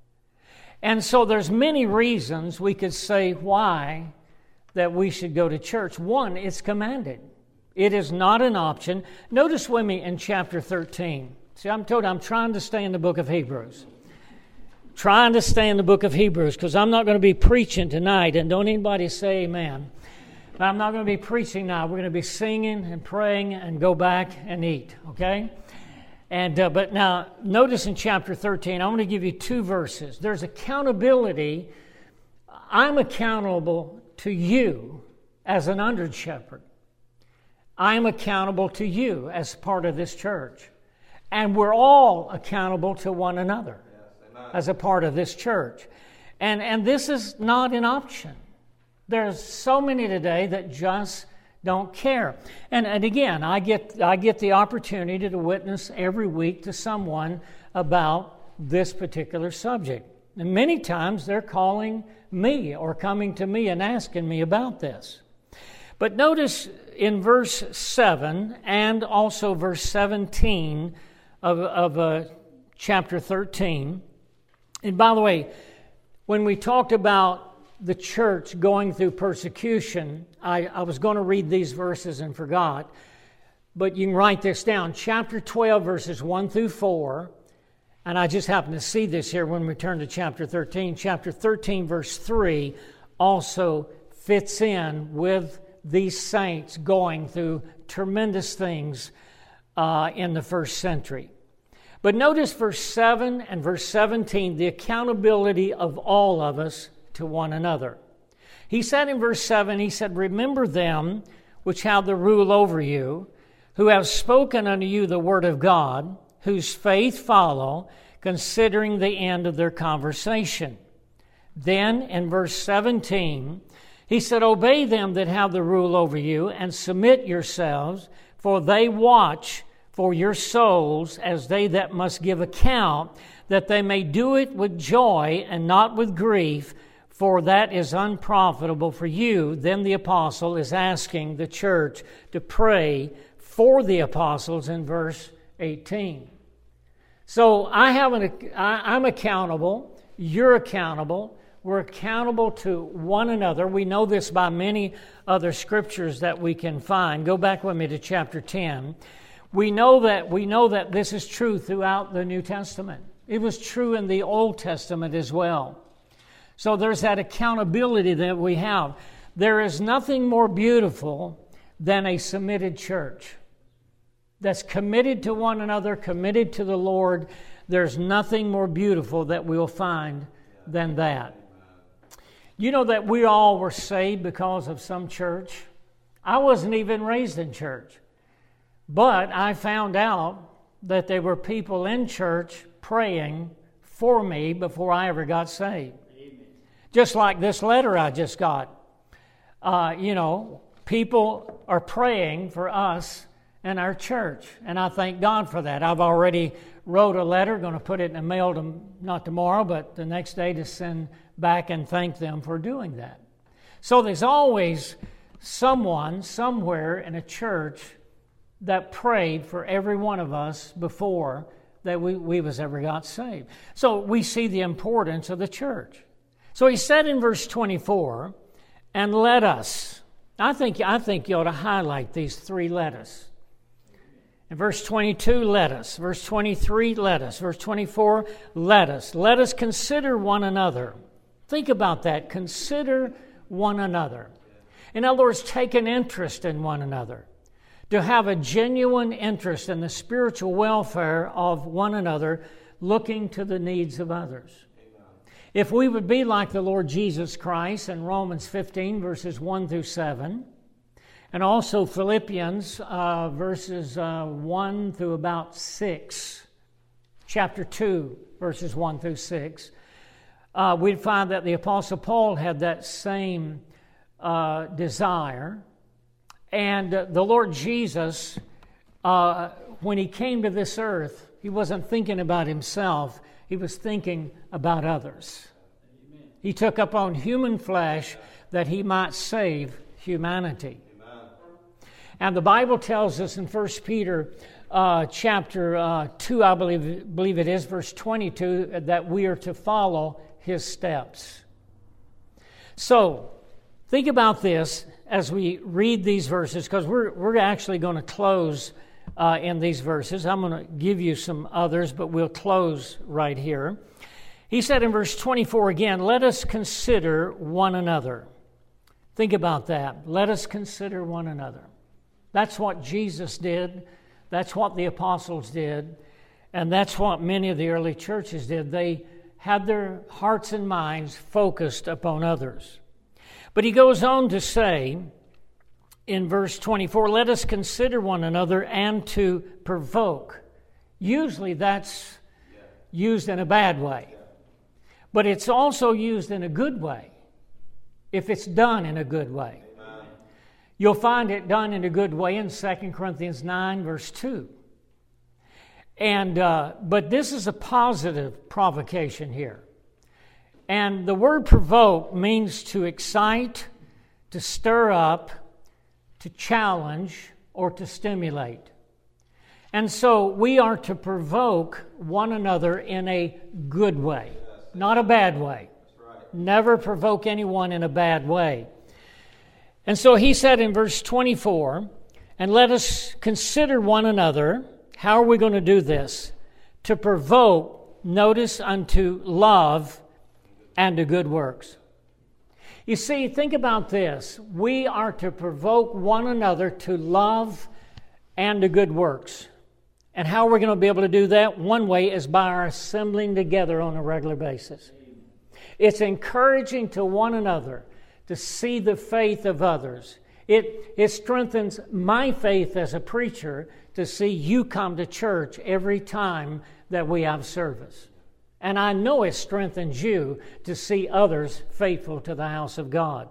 And so there's many reasons we could say why that we should go to church. One, it's commanded. It is not an option. Notice with me in chapter 13. See, I'm trying to stay in the book of Hebrews. Trying to stay in the book of Hebrews because I'm not going to be preaching tonight, and don't anybody say amen. But I'm not going to be preaching now. We're going to be singing and praying and go back and eat, okay? And but now, notice in chapter 13, I'm going to give you 2 verses. There's accountability. I'm accountable to you as an under shepherd. I'm accountable to you as part of this church. And we're all accountable to one another as a part of this church. And this is not an option. There's so many today that just don't care. And again, I get the opportunity to witness every week to someone about this particular subject. And many times they're calling me or coming to me and asking me about this. But notice in verse 7 and also verse 17 of chapter 13. And by the way, when we talked about the church going through persecution, I was going to read these verses and forgot, but you can write this down. Chapter 12, verses 1 through 4, and I just happened to see this here when we turn to chapter 13. Chapter 13, verse 3 also fits in with these saints going through tremendous things in the first century. But notice verse 7 and verse 17, the accountability of all of us to one another. He said in verse 7, he said, remember them which have the rule over you, who have spoken unto you the word of God, whose faith follow, considering the end of their conversation. Then in verse 17, he said, obey them that have the rule over you, and submit yourselves, for they watch for your souls as they that must give account, that they may do it with joy and not with grief, for that is unprofitable for you. Then the apostle is asking the church to pray for the apostles in verse 18. So I'm accountable, you're accountable, we're accountable to one another. We know this by many other scriptures that we can find. Go back with me to chapter 10. We know that this is true throughout the New Testament. It was true in the Old Testament as well. So there's that accountability that we have. There is nothing more beautiful than a submitted church that's committed to one another, committed to the Lord. There's nothing more beautiful that we'll find than that. You know that we all were saved because of some church. I wasn't even raised in church. But I found out that there were people in church praying for me before I ever got saved. Amen. Just like this letter I just got. People are praying for us and our church, and I thank God for that. I've already wrote a letter, going to put it in the mail, not tomorrow, but the next day, to send back and thank them for doing that. So there's always someone, somewhere in a church that prayed for every one of us before that we was ever got saved. So we see the importance of the church. So he said in verse 24, and let us. I think you ought to highlight these three let us. In verse 22, let us. Verse 23, let us. Verse 24, let us. Let us consider one another. Think about that. Consider one another. In other words, take an interest in one another. To have a genuine interest in the spiritual welfare of one another, looking to the needs of others. Amen. If we would be like the Lord Jesus Christ in Romans 15, verses 1 through 7, and also Philippians verses 1 through about 6, chapter 2, verses 1 through 6, we'd find that the Apostle Paul had that same desire. And the Lord Jesus, when he came to this earth, he wasn't thinking about himself. He was thinking about others. Amen. He took upon human flesh that he might save humanity. Amen. And the Bible tells us in 1 Peter chapter 2, I believe it is, verse 22, that we are to follow his steps. So, think about this as we read these verses, because we're actually going to close in these verses. I'm going to give you some others, but we'll close right here. He said in verse 24 again, let us consider one another. Think about that. Let us consider one another. That's what Jesus did. That's what the apostles did. And that's what many of the early churches did. They had their hearts and minds focused upon others. But he goes on to say in verse 24, let us consider one another and to provoke. Usually that's used in a bad way. But it's also used in a good way, if it's done in a good way. Amen. You'll find it done in a good way in 2 Corinthians 9, verse 2. And but this is a positive provocation here. And the word provoke means to excite, to stir up, to challenge, or to stimulate. And so we are to provoke one another in a good way, not a bad way. Right. Never provoke anyone in a bad way. And so he said in verse 24, and let us consider one another. How are we going to do this? To provoke, notice, unto love and to good works. You see, think about this. We are to provoke one another to love and to good works. And how are we going to be able to do that? One way is by our assembling together on a regular basis. It's encouraging to one another to see the faith of others. It strengthens my faith as a preacher to see you come to church every time that we have service. And I know it strengthens you to see others faithful to the house of God.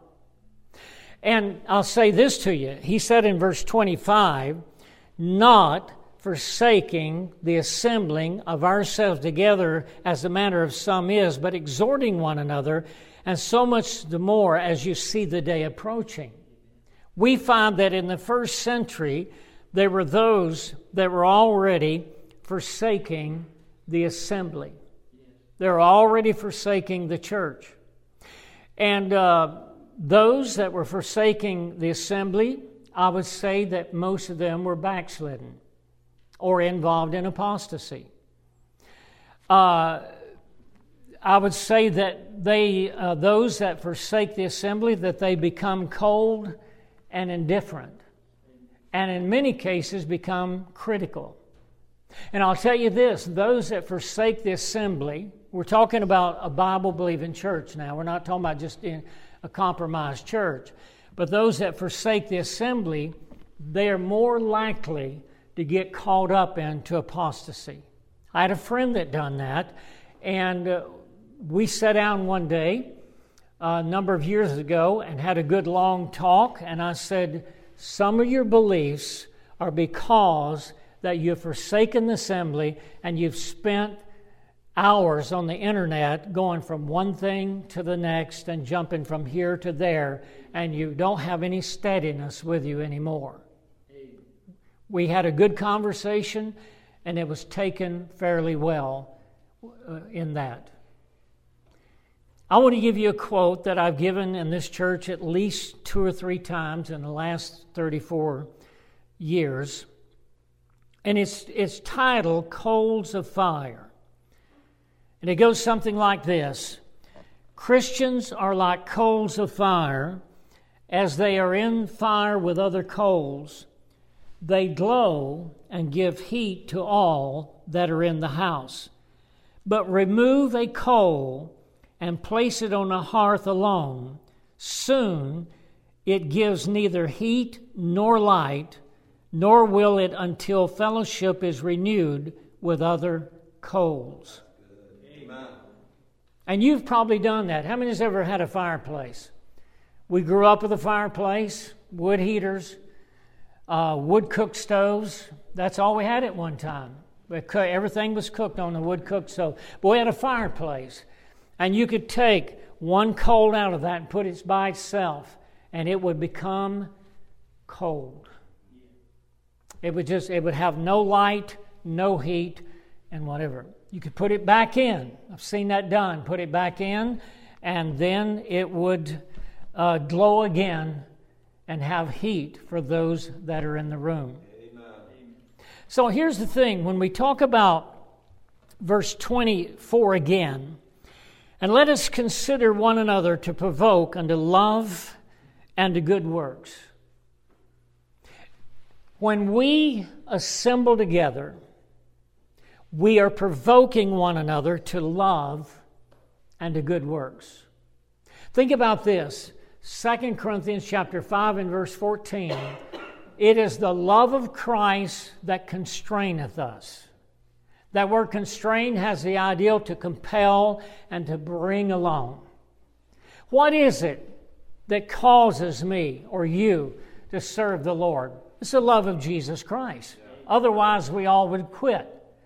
And I'll say this to you. He said in verse 25, not forsaking the assembling of ourselves together as the manner of some is, but exhorting one another, and so much the more as you see the day approaching. We find that in the first century, there were those that were already forsaking the assembly. They're already forsaking the church. And those that were forsaking the assembly, I would say that most of them were backslidden or involved in apostasy. I would say that those that forsake the assembly, that they become cold and indifferent, and in many cases become critical. And I'll tell you this, those that forsake the assembly, we're talking about a Bible-believing church now. We're not talking about just in a compromised church. But those that forsake the assembly, they are more likely to get caught up into apostasy. I had a friend that done that, and we sat down one day a number of years ago and had a good long talk, and I said, some of your beliefs are because that you've forsaken the assembly and you've spent hours on the internet going from one thing to the next and jumping from here to there, and you don't have any steadiness with you anymore. We had a good conversation, and it was taken fairly well in that. I want to give you a quote that I've given in this church at least 2 or 3 times in the last 34 years, and it's titled Coals of Fire. And it goes something like this: Christians are like coals of fire. As they are in fire with other coals, they glow and give heat to all that are in the house. But remove a coal and place it on a hearth alone. Soon it gives neither heat nor light, nor will it until fellowship is renewed with other coals. Amen. And you've probably done that. How many has ever had a fireplace? We grew up with a fireplace, wood heaters, wood-cooked stoves. That's all we had at one time. Everything was cooked on the wood-cooked stove. But we had a fireplace. And you could take one coal out of that and put it by itself, and it would become cold. It would have no light, no heat, and whatever. You could put it back in. I've seen that done. Put it back in, and then it would glow again and have heat for those that are in the room. Amen. So here's the thing. When we talk about verse 24 again, and let us consider one another to provoke unto love and to good works. When we assemble together, we are provoking one another to love and to good works. Think about this. 2 Corinthians chapter 5 and verse 14. It is the love of Christ that constraineth us. That word constrain has the ideal to compel and to bring along. What is it that causes me or you to serve the Lord? It's the love of Jesus Christ. Otherwise, we all would quit.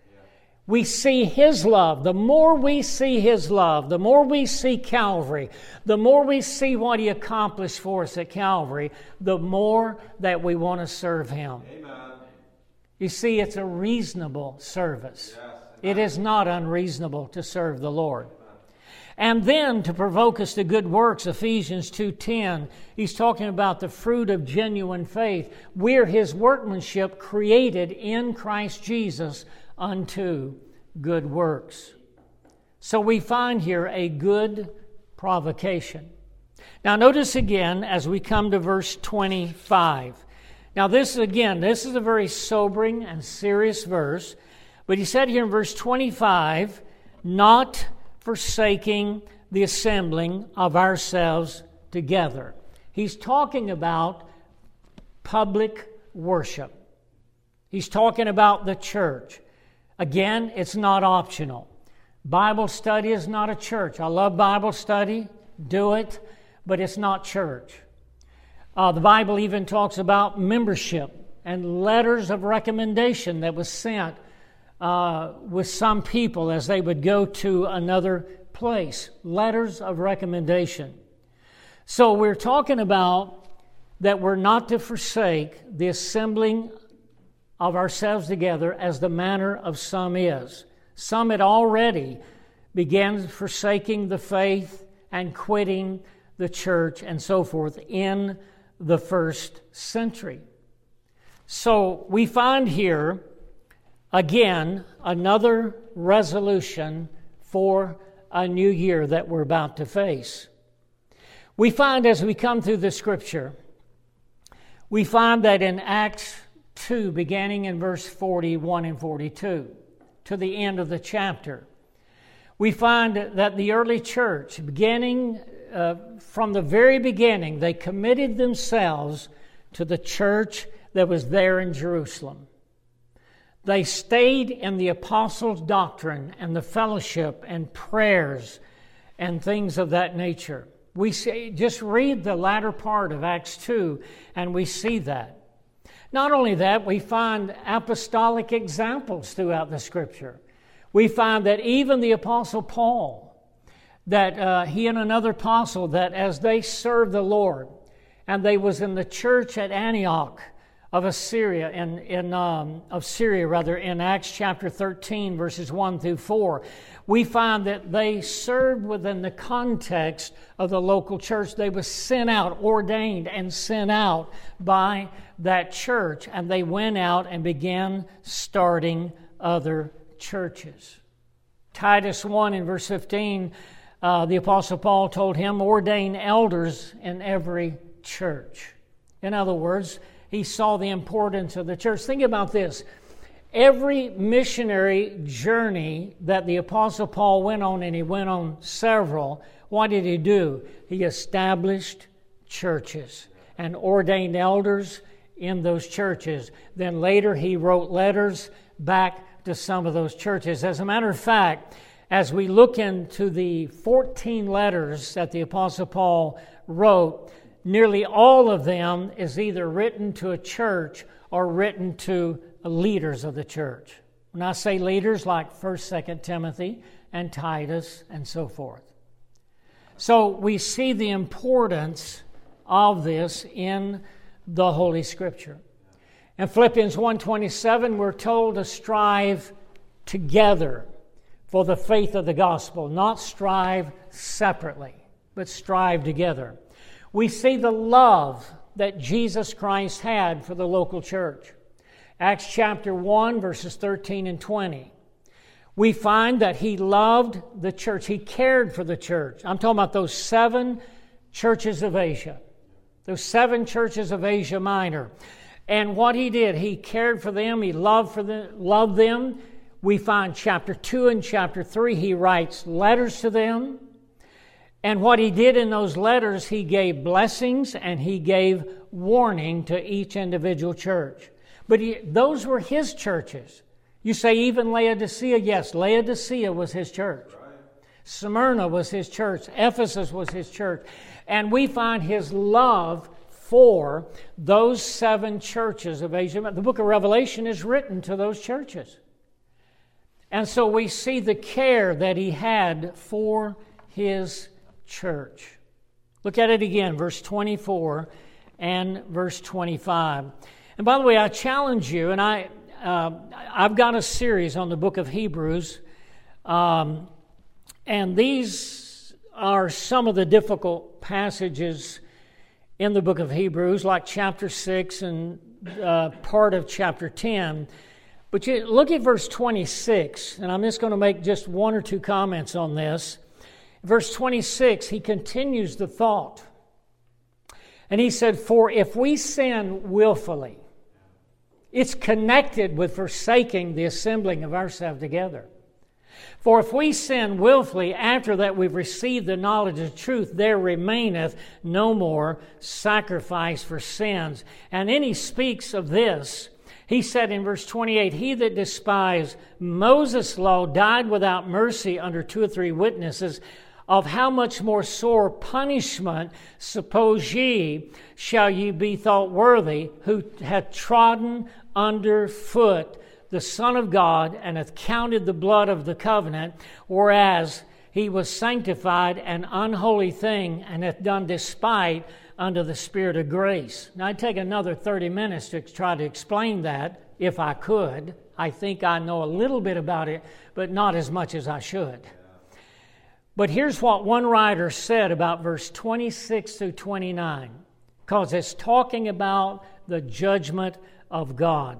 We see His love. The more we see His love, the more we see Calvary, the more we see what He accomplished for us at Calvary, the more that we want to serve Him. Amen. You see, it's a reasonable service. Yes. It is not unreasonable to serve the Lord. And then to provoke us to good works, Ephesians 2:10, he's talking about the fruit of genuine faith. We're His workmanship created in Christ Jesus unto good works. So we find here a good provocation. Now notice again as we come to verse 25. Now this is a very sobering and serious verse. But he said here in verse 25, not forsaking the assembling of ourselves together. He's talking about public worship. He's talking about the church. Again, it's not optional. Bible study is not a church. I love Bible study. Do it. But it's not church. The Bible even talks about membership and letters of recommendation that was sent with some people as they would go to another place. Letters of recommendation. So we're talking about that we're not to forsake the assembling of ourselves together as the manner of some is. Some had already began forsaking the faith and quitting the church and so forth in the first century. So we find here, again, another resolution for a new year that we're about to face. We find as we come through the Scripture, we find that in Acts 2, beginning in verse 41 and 42, to the end of the chapter, we find that the early church, beginning from the very beginning, they committed themselves to the church that was there in Jerusalem. They stayed in the apostles' doctrine and the fellowship and prayers and things of that nature. We see, just read the latter part of Acts 2 and we see that. Not only that, we find apostolic examples throughout the Scripture. We find that even the Apostle Paul, that he and another apostle, that as they served the Lord, and they was in the church at Antioch of Syria in Acts chapter 13, verses 1 through 4, we find that they served within the context of the local church. They were sent out, ordained and sent out by that church, and they went out and began starting other churches. Titus 1 in verse 15, the Apostle Paul told him, ordain elders in every church. In other words, he saw the importance of the church. Think about this. Every missionary journey that the Apostle Paul went on, and he went on several, what did he do? He established churches and ordained elders in those churches. Then later he wrote letters back to some of those churches. As a matter of fact, as we look into the 14 letters that the Apostle Paul wrote, nearly all of them is either written to a church or written to leaders of the church. When I say leaders, like 1st, 2nd Timothy and Titus and so forth. So we see the importance of this in the Holy Scripture. In Philippians 1:27, we're told to strive together for the faith of the gospel, not strive separately, but strive together. We see the love that Jesus Christ had for the local church. Acts chapter 1, verses 13 and 20. We find that he loved the church. He cared for the church. I'm talking about those 7 churches of Asia. Those 7 churches of Asia Minor. And what he did, he cared for them. He loved them. We find chapter 2 and chapter 3, he writes letters to them. And what he did in those letters, he gave blessings and he gave warning to each individual church. But those were his churches. You say even Laodicea? Yes, Laodicea was his church. Right. Smyrna was his church. Ephesus was his church. And we find his love for those 7 churches of Asia. The book of Revelation is written to those churches. And so we see the care that he had for his church. Look at it again, verse 24 and verse 25. And by the way, I challenge you, and I've got a series on the book of Hebrews, and these are some of the difficult passages in the book of Hebrews, like chapter 6 and part of chapter 10. But you look at verse 26, and I'm just going to make just 1 or 2 comments on this. Verse 26, he continues the thought. And he said, for if we sin willfully, it's connected with forsaking the assembling of ourselves together. For if we sin willfully, after that we've received the knowledge of truth, there remaineth no more sacrifice for sins. And then he speaks of this. He said in verse 28, he that despised Moses' law died without mercy under 2 or 3 witnesses. Of how much more sore punishment, suppose ye, shall ye be thought worthy, who hath trodden under foot the Son of God, and hath counted the blood of the covenant, whereas he was sanctified an unholy thing, and hath done despite unto the Spirit of grace. Now, I'd take another 30 minutes to try to explain that, if I could. I think I know a little bit about it, but not as much as I should. But here's what one writer said about verse 26 through 29, because it's talking about the judgment of God.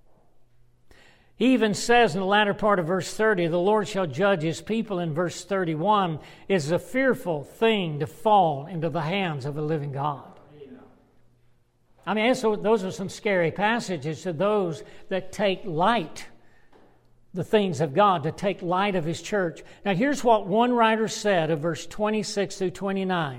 He even says in the latter part of verse 30, the Lord shall judge his people. In verse 31, is a fearful thing to fall into the hands of a living God. I mean, so those are some scary passages to those that take light the things of God, to take light of his church. Now here's what one writer said of verse 26 through 29.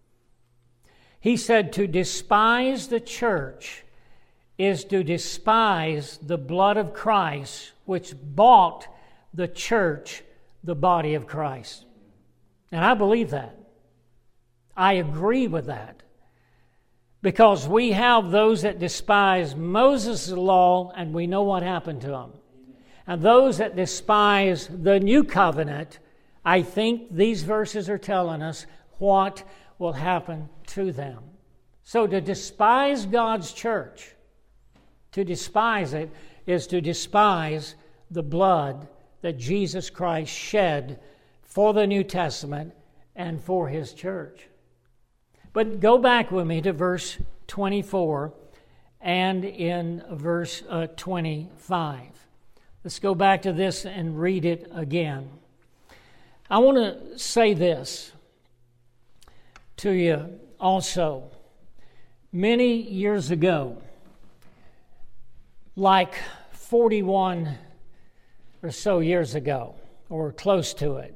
He said, to despise the church is to despise the blood of Christ, which bought the church, the body of Christ. And I believe that. I agree with that. Because we have those that despise Moses' law, and we know what happened to them. And those that despise the new covenant, I think these verses are telling us what will happen to them. So to despise God's church To despise it is to despise the blood that Jesus Christ shed for the New Testament and for His church. But go back with me to verse 24 and in verse 25. Let's go back to this and read it again. I want to say this to you also. Many years ago, like 41 or so years ago, or close to it,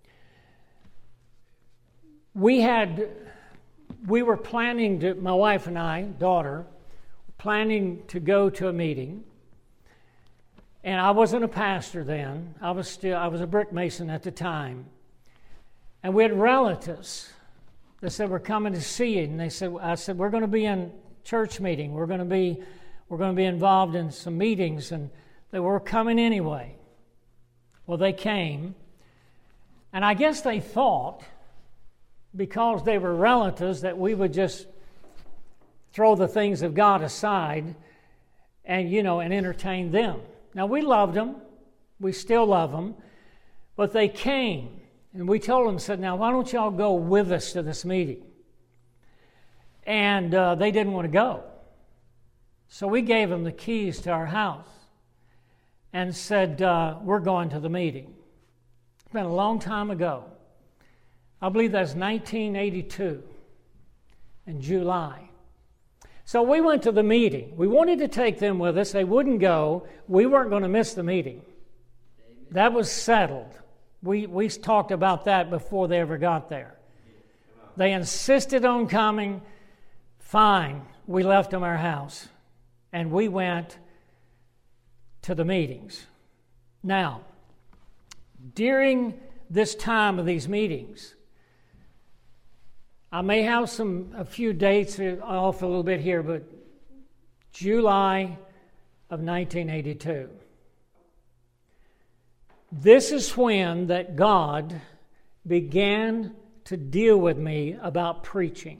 we were planning to, my wife and I, daughter, planning to go to a meeting. And I wasn't a pastor then. I was a brick mason at the time. And we had relatives that said, we're coming to see you. And I said, we're going to be in church meeting. We're going to be involved in some meetings. And they were coming anyway. Well, they came. And I guess they thought, because they were relatives, that we would just throw the things of God aside and entertain them. Now, we loved them. We still love them. But they came, and we told them, said, now, why don't y'all go with us to this meeting? And they didn't want to go. So we gave them the keys to our house and said, we're going to the meeting. It's been a long time ago. I believe that's 1982 in July. So we went to the meeting. We wanted to take them with us. They wouldn't go. We weren't going to miss the meeting. That was settled. We talked about that before they ever got there. They insisted on coming. Fine. We left them our house. And we went to the meetings. Now, during this time of these meetings, I may have a few dates off a little bit here, but July of 1982. This is when that God began to deal with me about preaching.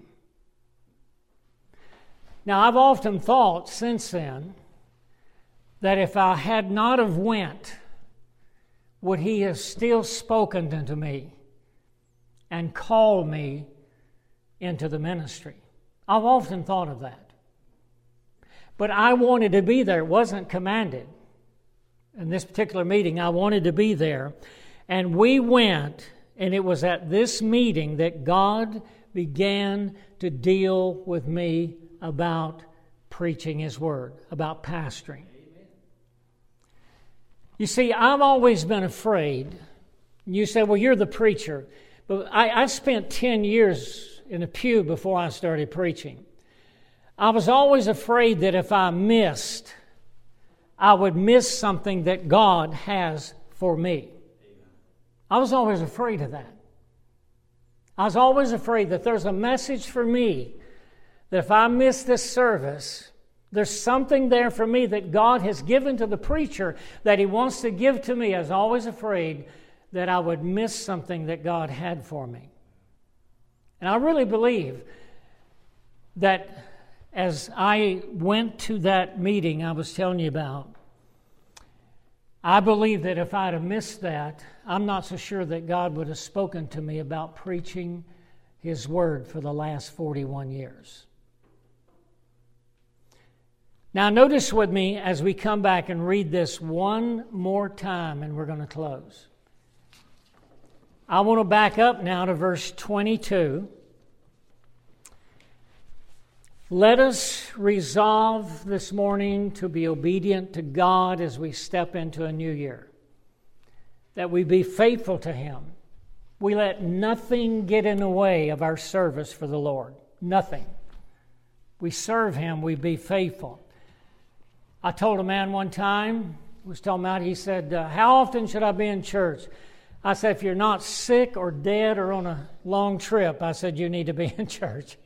Now, I've often thought since then that if I had not have went, would He have still spoken unto me and called me into the ministry? I've often thought of that. But I wanted to be there. It wasn't commanded. In this particular meeting, I wanted to be there. And we went, and it was at this meeting that God began to deal with me about preaching His Word, about pastoring. Amen. You see, I've always been afraid. You say, well, you're the preacher. But I spent 10 years in a pew before I started preaching. I was always afraid that if I missed, I would miss something that God has for me. I was always afraid of that. I was always afraid that there's a message for me, that if I miss this service, there's something there for me that God has given to the preacher that He wants to give to me. I was always afraid that I would miss something that God had for me. And I really believe that as I went to that meeting I was telling you about, I believe that if I'd have missed that, I'm not so sure that God would have spoken to me about preaching His Word for the last 41 years. Now notice with me as we come back and read this one more time, and we're going to close. I want to back up now to verse 22. Let us resolve this morning to be obedient to God as we step into a new year, that we be faithful to Him. We let nothing get in the way of our service for the Lord. Nothing. We serve Him, we be faithful. I told a man one time, was talking about, he said, how often should I be in church? I said, if you're not sick or dead or on a long trip, I said, you need to be in church.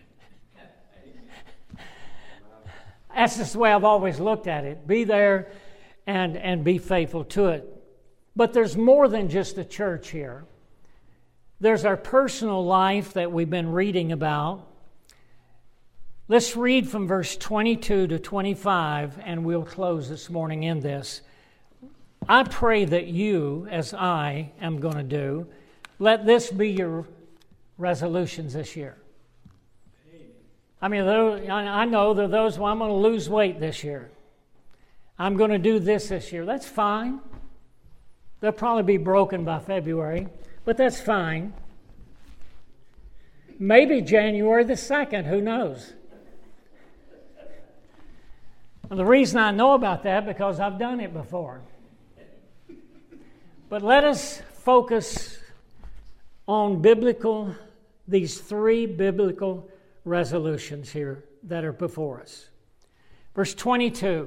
That's just the way I've always looked at it. Be there and be faithful to it. But there's more than just the church here. There's our personal life that we've been reading about. Let's read from verse 22 to 25, and we'll close this morning in this. I pray that you, as I am going to do, let this be your resolutions this year. I mean, I know there are those, well, I'm going to lose weight this year. I'm going to do this year. That's fine. They'll probably be broken by February, but that's fine. Maybe January the 2nd, who knows? And the reason I know about that, because I've done it before. But let us focus on these three biblical resolutions here that are before us. Verse 22,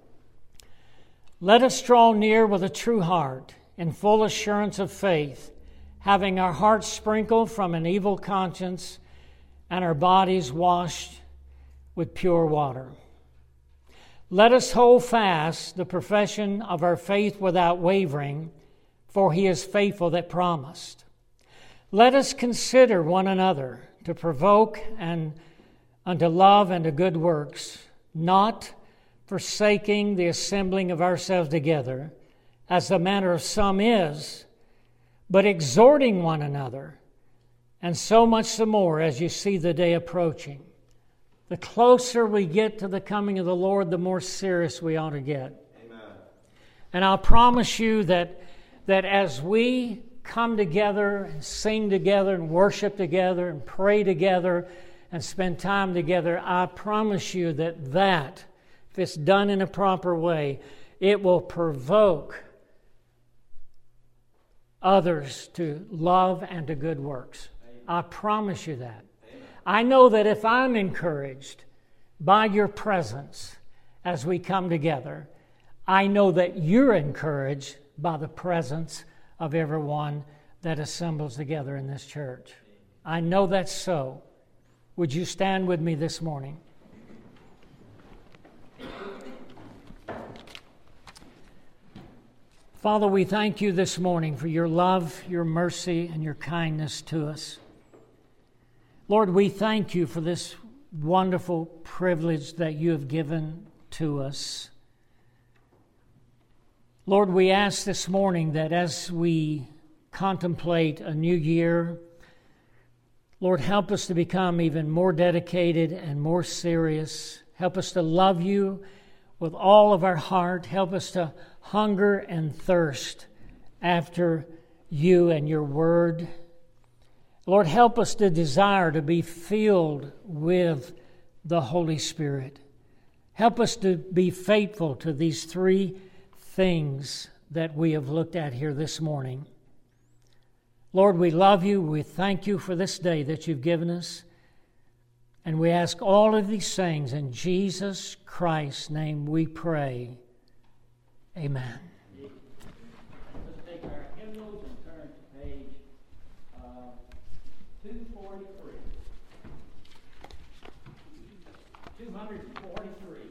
let us draw near with a true heart in full assurance of faith, having our hearts sprinkled from an evil conscience and our bodies washed with pure water. Let us hold fast the profession of our faith without wavering, for he is faithful that promised. Let us consider one another to provoke and unto love and to good works, not forsaking the assembling of ourselves together, as the manner of some is, but exhorting one another, and so much the more as you see the day approaching. The closer we get to the coming of the Lord, the more serious we ought to get. Amen. And I'll promise you that as we come together and sing together and worship together and pray together and spend time together, I promise you that if it's done in a proper way, it will provoke others to love and to good works. I promise you that. I know that if I'm encouraged by your presence as we come together, I know that you're encouraged by the presence of everyone that assembles together in this church. I know that's so. Would you stand with me this morning? Father, we thank you this morning for your love, your mercy, and your kindness to us. Lord, we thank you for this wonderful privilege that you have given to us. Lord, we ask this morning that as we contemplate a new year, Lord, help us to become even more dedicated and more serious. Help us to love you with all of our heart. Help us to hunger and thirst after you and your word. Lord, help us to desire to be filled with the Holy Spirit. Help us to be faithful to these three things that we have looked at here this morning. Lord, we love you. We thank you for this day that you've given us. And we ask all of these things in Jesus Christ's name we pray. Amen. Let's take our hymnals and turn to page 243. 243.